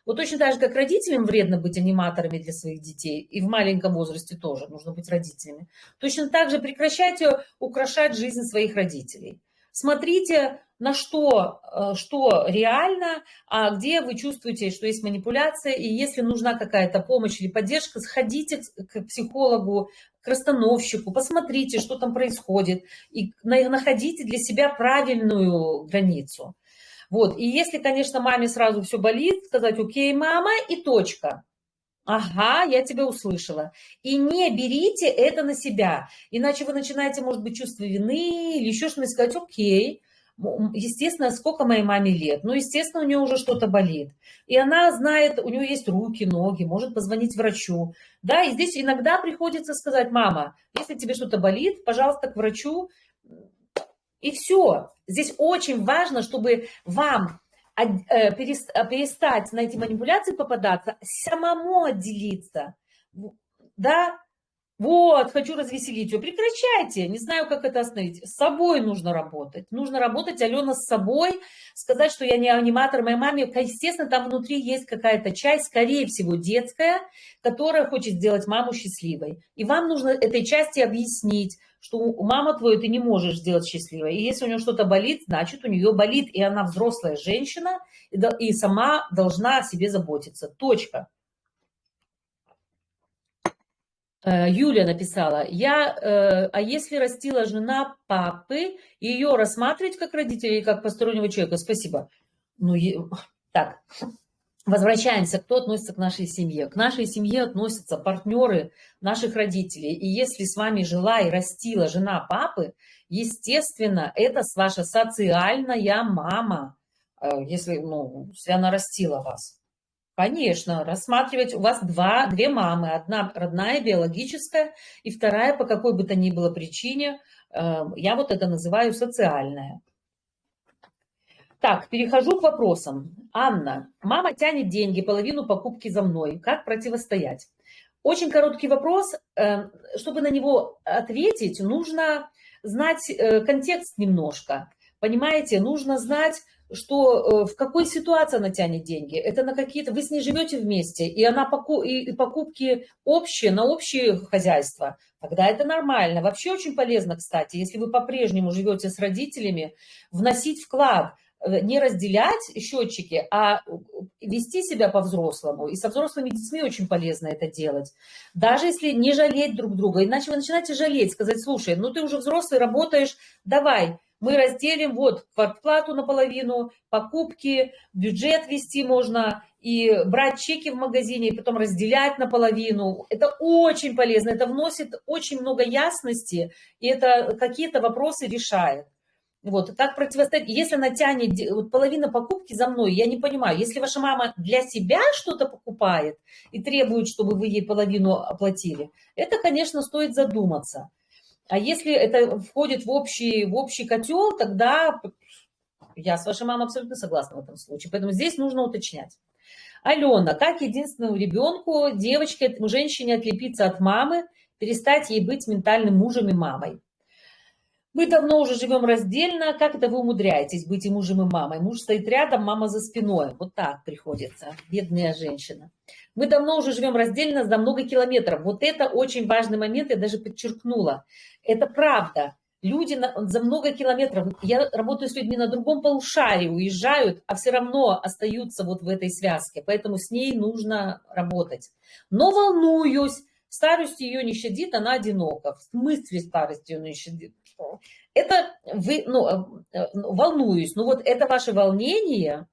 Вот точно так же, как родителям вредно быть аниматорами для своих детей, и в маленьком возрасте тоже нужно быть родителями, точно так же прекращайте украшать жизнь своих родителей. Смотрите, на что реально, а где вы чувствуете, что есть манипуляция, и если нужна какая-то помощь или поддержка, сходите к психологу, к расстановщику, посмотрите, что там происходит, и находите для себя правильную границу. Вот. И если, конечно, маме сразу все болит, сказать: окей, мама, и точка. Ага, я тебя услышала. И не берите это на себя. Иначе вы начинаете, может быть, чувство вины или еще что-то, сказать: окей, естественно, сколько моей маме лет? Ну, естественно, у нее уже что-то болит. И она знает, у нее есть руки, ноги, может позвонить врачу. Да, и здесь иногда приходится сказать: мама, если тебе что-то болит, пожалуйста, к врачу. И все. Здесь очень важно, чтобы вам перестать на эти манипуляции попадаться, самому отделиться. Да, вот, хочу развеселить ее. Прекращайте, не знаю, как это остановить. С собой нужно работать. Нужно работать, Алена, с собой. Сказать, что я не аниматор моей маме. Естественно, там внутри есть какая-то часть, скорее всего, детская, которая хочет сделать маму счастливой. И вам нужно этой части объяснить, что мама твою ты не можешь сделать счастливой. И если у нее что-то болит, значит, у нее болит. И она взрослая женщина, и сама должна о себе заботиться. Точка. Юля написала: а если растила жена папы, ее рассматривать как родителей или как постороннего человека? Спасибо. Ну, так, возвращаемся, кто относится к нашей семье. К нашей семье относятся партнеры наших родителей. И если с вами жила и растила жена папы, естественно, это ваша социальная мама, если она растила вас. Конечно, рассматривать. У вас две мамы. Одна родная, биологическая, и вторая по какой бы то ни было причине. Я вот это называю социальная. Так, перехожу к вопросам. Анна. Мама тянет деньги, половину покупки за мной. Как противостоять? Очень короткий вопрос. Чтобы на него ответить, нужно знать контекст немножко. Понимаете, нужно знать, что в какой ситуации она тянет деньги. Это на какие-то... Вы с ней живете вместе, и она и покупки общие, на общее хозяйство. Тогда это нормально. Вообще очень полезно, кстати, если вы по-прежнему живете с родителями, вносить вклад, не разделять счетчики, а вести себя по-взрослому. И со взрослыми детьми очень полезно это делать. Даже если не жалеть друг друга. Иначе вы начинаете жалеть, сказать: слушай, ну ты уже взрослый, работаешь, давай, мы разделим, вот, квартплату наполовину, покупки, бюджет вести можно, и брать чеки в магазине, и потом разделять наполовину. Это очень полезно, это вносит очень много ясности, и это какие-то вопросы решает. Вот, как противостоять, если она тянет вот, половина покупки за мной, я не понимаю, если ваша мама для себя что-то покупает и требует, чтобы вы ей половину оплатили, это, конечно, стоит задуматься. А если это входит в общий котел, тогда я с вашей мамой абсолютно согласна в этом случае. Поэтому здесь нужно уточнять. Алена, как единственному ребенку, девочке, женщине отлепиться от мамы, перестать ей быть ментальным мужем и мамой? Мы давно уже живем раздельно. Как это вы умудряетесь быть и мужем, и мамой? Муж стоит рядом, мама за спиной. Вот так приходится. Бедная женщина. Мы давно уже живем раздельно за много километров. Вот это очень важный момент, я даже подчеркнула. Это правда. Люди за много километров, я работаю с людьми на другом полушарии, уезжают, а все равно остаются вот в этой связке. Поэтому с ней нужно работать. Но волнуюсь. Старость ее не щадит, она одинока. В смысле старость ее не щадит? Это вы, волнуюсь, но вот это ваше волнение,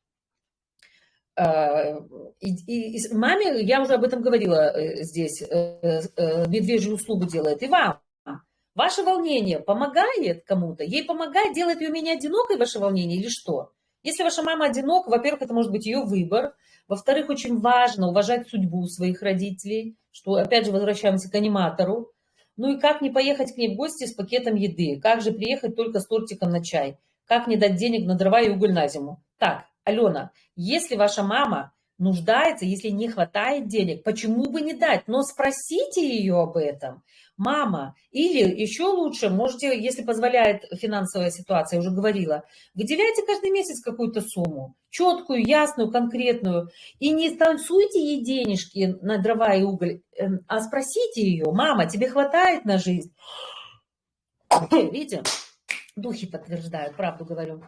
и маме, я уже об этом говорила здесь, медвежью услугу делает, и вам. Ваше волнение помогает кому-то? Ей помогает, делает ее менее одинокой, ваше волнение, или что? Если ваша мама одинока, во-первых, это может быть ее выбор. Во-вторых, очень важно уважать судьбу своих родителей, что, опять же, возвращаемся к аниматору. Ну и как не поехать к ней в гости с пакетом еды? Как же приехать только с тортиком на чай? Как не дать денег на дрова и уголь на зиму? Так, Алена, если ваша мама нуждается, если не хватает денег, почему бы не дать? Но спросите ее об этом. Мама, или еще лучше, можете, если позволяет финансовая ситуация, я уже говорила, выделяйте каждый месяц какую-то сумму, четкую, ясную, конкретную, и не танцуйте ей денежки на дрова и уголь, а спросите ее: мама, тебе хватает на жизнь? Видите, духи подтверждают, правду говорю.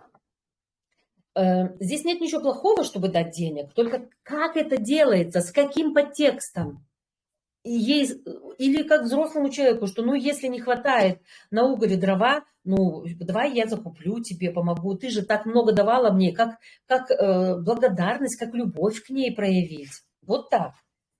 Здесь нет ничего плохого, чтобы дать денег, только как это делается, с каким подтекстом. И есть, или как взрослому человеку, что ну если не хватает на уголь и дрова, ну давай я закуплю тебе, помогу. Ты же так много давала мне, как благодарность, как любовь к ней проявить. Вот так.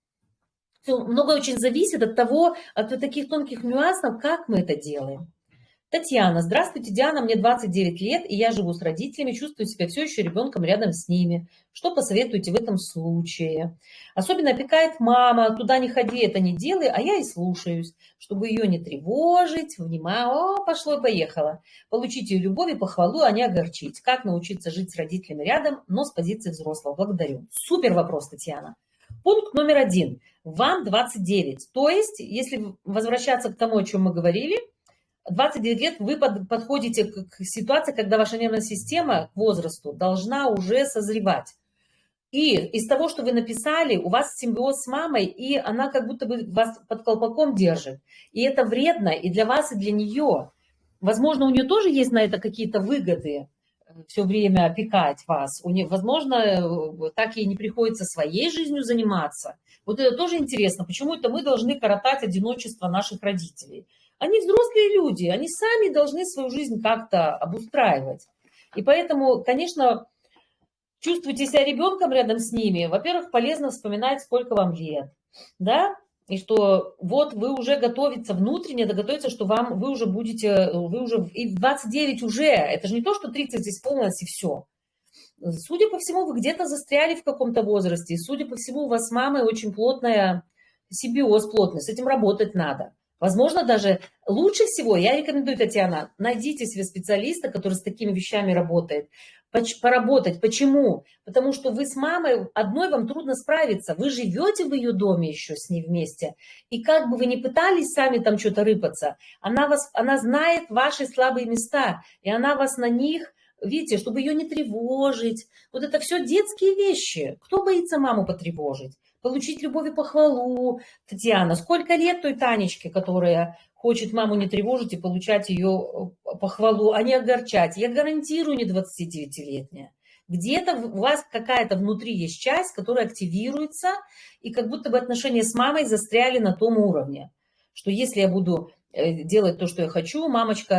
Всё, много очень зависит от того, от вот таких тонких нюансов, как мы это делаем. Татьяна. Здравствуйте, Диана, мне 29 лет, и я живу с родителями, чувствую себя все еще ребенком рядом с ними. Что посоветуете в этом случае? Особенно опекает мама, туда не ходи, это не делай, а я и слушаюсь, чтобы ее не тревожить, о, пошло и поехало. Получить ее любовь и похвалу, а не огорчить. Как научиться жить с родителями рядом, но с позиции взрослого? Благодарю. Супер вопрос, Татьяна. Пункт номер 1. Вам 29. То есть, если возвращаться к тому, о чем мы говорили, 29 лет вы подходите к ситуации, когда ваша нервная система к возрасту должна уже созревать. И из того, что вы написали, у вас симбиоз с мамой, и она как будто бы вас под колпаком держит. И это вредно и для вас, и для нее. Возможно, у нее тоже есть на это какие-то выгоды, все время опекать вас. Возможно, так ей не приходится своей жизнью заниматься. Вот это тоже интересно, почему это мы должны коротать одиночество наших родителей. Они взрослые люди, они сами должны свою жизнь как-то обустраивать. И поэтому, конечно, чувствуйте себя ребенком рядом с ними. Во-первых, полезно вспоминать, сколько вам лет, да, и что вот вы уже готовиться внутренне, доготовиться, что вы уже будете, вы уже и в 29 уже, это же не то, что 30 исполнилось и все. Судя по всему, вы где-то застряли в каком-то возрасте, и судя по всему, у вас с мамой очень плотная симбиоз плотный, с этим работать надо. Возможно, даже лучше всего, я рекомендую, Татьяна, найдите себе специалиста, который с такими вещами работает, поработать. Почему? Потому что вы с мамой одной вам трудно справиться. Вы живете в ее доме еще с ней вместе. И как бы вы ни пытались сами там что-то рыпаться, она знает ваши слабые места, и она вас на них, видите, чтобы ее не тревожить. Вот это все детские вещи. Кто боится маму потревожить? Получить любовь и похвалу. Татьяна, сколько лет той Танечке, которая хочет маму не тревожить и получать ее похвалу, а не огорчать? Я гарантирую, не 29-летняя. Где-то у вас какая-то внутри есть часть, которая активируется, и как будто бы отношения с мамой застряли на том уровне, что если я буду делать то, что я хочу,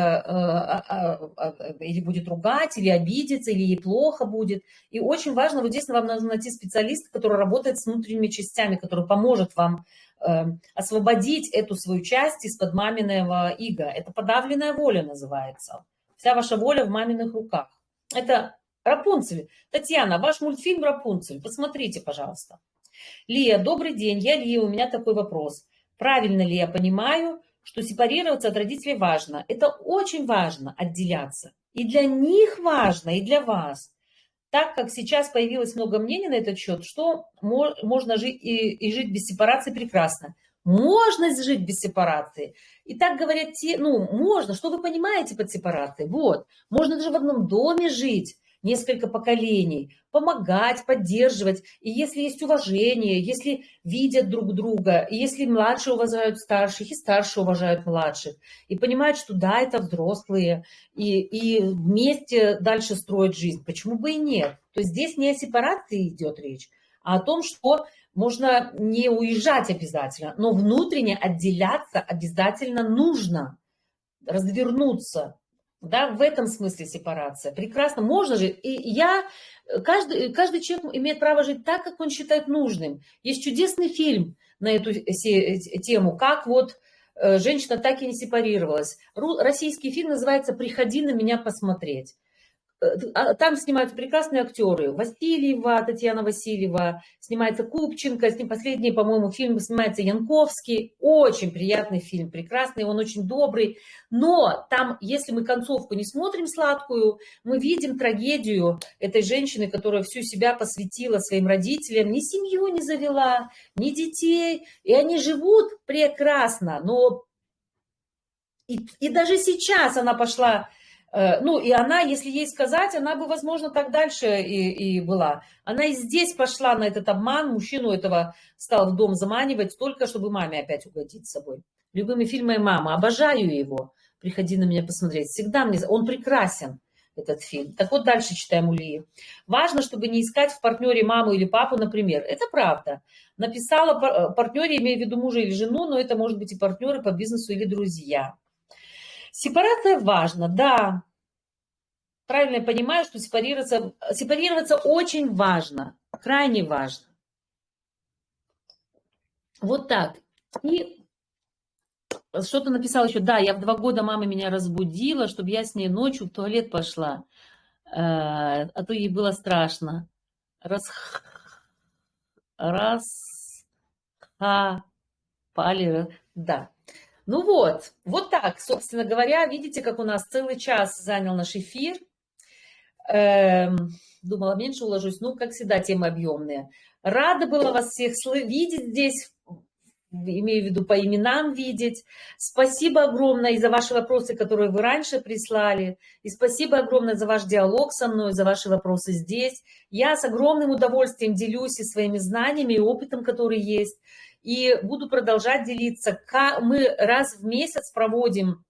мамочка или будет ругать, или обидится, или ей плохо будет. И очень важно, вот здесь вам нужно найти специалиста, который работает с внутренними частями, который поможет вам освободить эту свою часть из-под маминого иго. Это подавленная воля называется. Вся ваша воля в маминых руках. Это Рапунцель. Татьяна, ваш мультфильм «Рапунцель». Посмотрите, пожалуйста. Лия, добрый день. Я Лия, у меня такой вопрос. Правильно ли я понимаю, что сепарироваться от родителей важно? Это очень важно, отделяться. И для них важно, и для вас. Так как сейчас появилось много мнений на этот счет, что можно жить и жить без сепарации прекрасно. Можно жить без сепарации. И так говорят те, можно, что вы понимаете под сепарацией? Вот, можно даже в одном доме жить несколько поколений, помогать, поддерживать. И если есть уважение, если видят друг друга, и если младшие уважают старших, и старшие уважают младших, и понимают, что да, это взрослые, и вместе дальше строят жизнь, почему бы и нет? То есть здесь не о сепарации идет речь, а о том, что можно не уезжать обязательно, но внутренне отделяться обязательно нужно, развернуться. Да, в этом смысле сепарация. Прекрасно, можно жить. И каждый человек имеет право жить так, как он считает нужным. Есть чудесный фильм на эту тему, как вот женщина так и не сепарировалась. Российский фильм называется «Приходи на меня посмотреть». Там снимаются прекрасные актеры. Васильева, Татьяна Васильева, снимается Купченко, с ним последний, по-моему, фильм снимается Янковский. Очень приятный фильм, прекрасный, он очень добрый. Но там, если мы концовку не смотрим сладкую, мы видим трагедию этой женщины, которая всю себя посвятила своим родителям, ни семью не завела, ни детей. И они живут прекрасно, но и даже сейчас она пошла, ну, и она, если ей сказать, она бы, возможно, так дальше и была. Она и здесь пошла на этот обман, мужчину этого стал в дом заманивать, только чтобы маме опять угодить с собой. Любыми фильмами «Мама», обожаю его, «Приходи на меня посмотреть», всегда мне, он прекрасен, этот фильм. Так вот, дальше читаем Улии. Важно, чтобы не искать в партнере маму или папу, например. Это правда. Написала партнере, имея в виду мужа или жену, но это может быть и партнеры по бизнесу или друзья. Сепарация важна, да. Правильно я понимаю, что сепарироваться очень важно, крайне важно. Вот так. И что-то написал еще. Да, я в 2 года мама меня разбудила, чтобы я с ней ночью в туалет пошла. А то ей было страшно. Пали, да. Ну вот так, собственно говоря, видите, как у нас целый час занял наш эфир. Думала, меньше уложусь, ну, как всегда, темы объемные. Рада была вас всех видеть здесь, имею в виду по именам видеть. Спасибо огромное и за ваши вопросы, которые вы раньше прислали. И спасибо огромное за ваш диалог со мной, за ваши вопросы здесь. Я с огромным удовольствием делюсь и своими знаниями, и опытом, который есть. И буду продолжать делиться. Мы раз в месяц проводим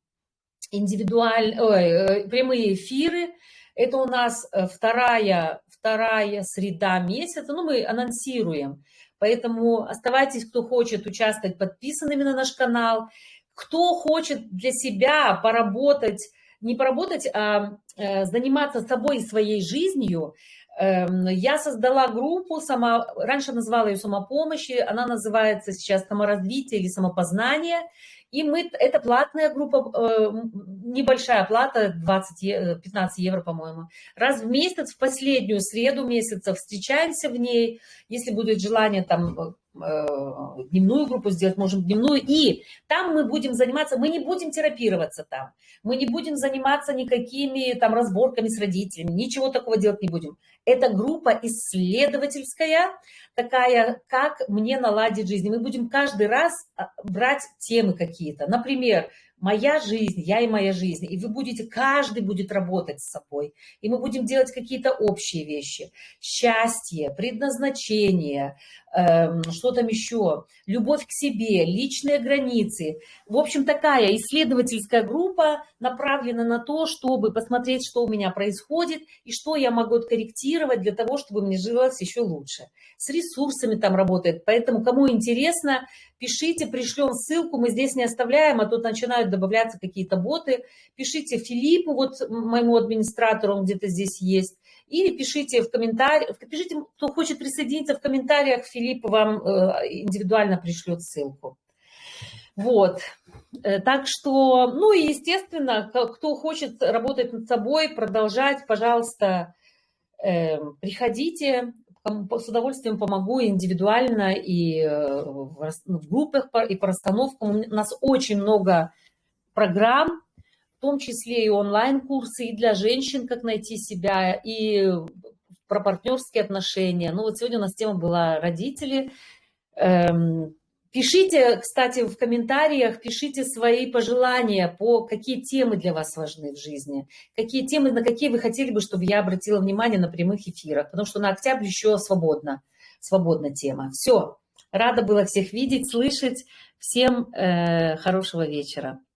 прямые эфиры. Это у нас вторая среда месяца. Ну, мы анонсируем. Поэтому оставайтесь, кто хочет участвовать, подписанными на наш канал. Кто хочет для себя поработать, не поработать, а заниматься собой и своей жизнью, я создала группу, раньше называла ее «Самопомощи», она называется сейчас «Саморазвитие» или «Самопознание». И это платная группа, небольшая плата, 15 евро, по-моему. Раз в месяц, в последнюю среду месяца встречаемся в ней. Если будет желание там дневную группу сделать, можем дневную. И там мы будем заниматься, мы не будем терапироваться там. Мы не будем заниматься никакими там разборками с родителями, ничего такого делать не будем. Это группа исследовательская, такая, как мне наладить жизнь. Мы будем каждый раз брать темы какие-то. Например, моя жизнь, я и моя жизнь. И вы будете, каждый будет работать с собой. И мы будем делать какие-то общие вещи. Счастье, предназначение, что там еще, любовь к себе, личные границы. В общем, такая исследовательская группа направлена на то, чтобы посмотреть, что у меня происходит и что я могу откорректировать для того, чтобы мне жилось еще лучше. С ресурсами там работает. Поэтому, кому интересно, пишите, пришлем ссылку. Мы здесь не оставляем, а тут начинают добавляться какие-то боты. Пишите Филиппу, вот моему администратору, он где-то здесь есть. Или пишите в комментариях, пишите, кто хочет присоединиться в комментариях, Филипп вам индивидуально пришлет ссылку. Вот. Так что, ну и естественно, кто хочет работать над собой, продолжать, пожалуйста, приходите, с удовольствием помогу индивидуально и в группах, и по расстановкам. У нас очень много программ, в том числе и онлайн-курсы, и для женщин, как найти себя, и про партнерские отношения. Ну вот сегодня у нас тема была родители. Пишите, кстати, в комментариях, пишите свои пожелания, какие темы для вас важны в жизни, какие темы, на какие вы хотели бы, чтобы я обратила внимание на прямых эфирах, потому что на октябрь еще свободна тема. Все, рада была всех видеть, слышать. Всем хорошего вечера.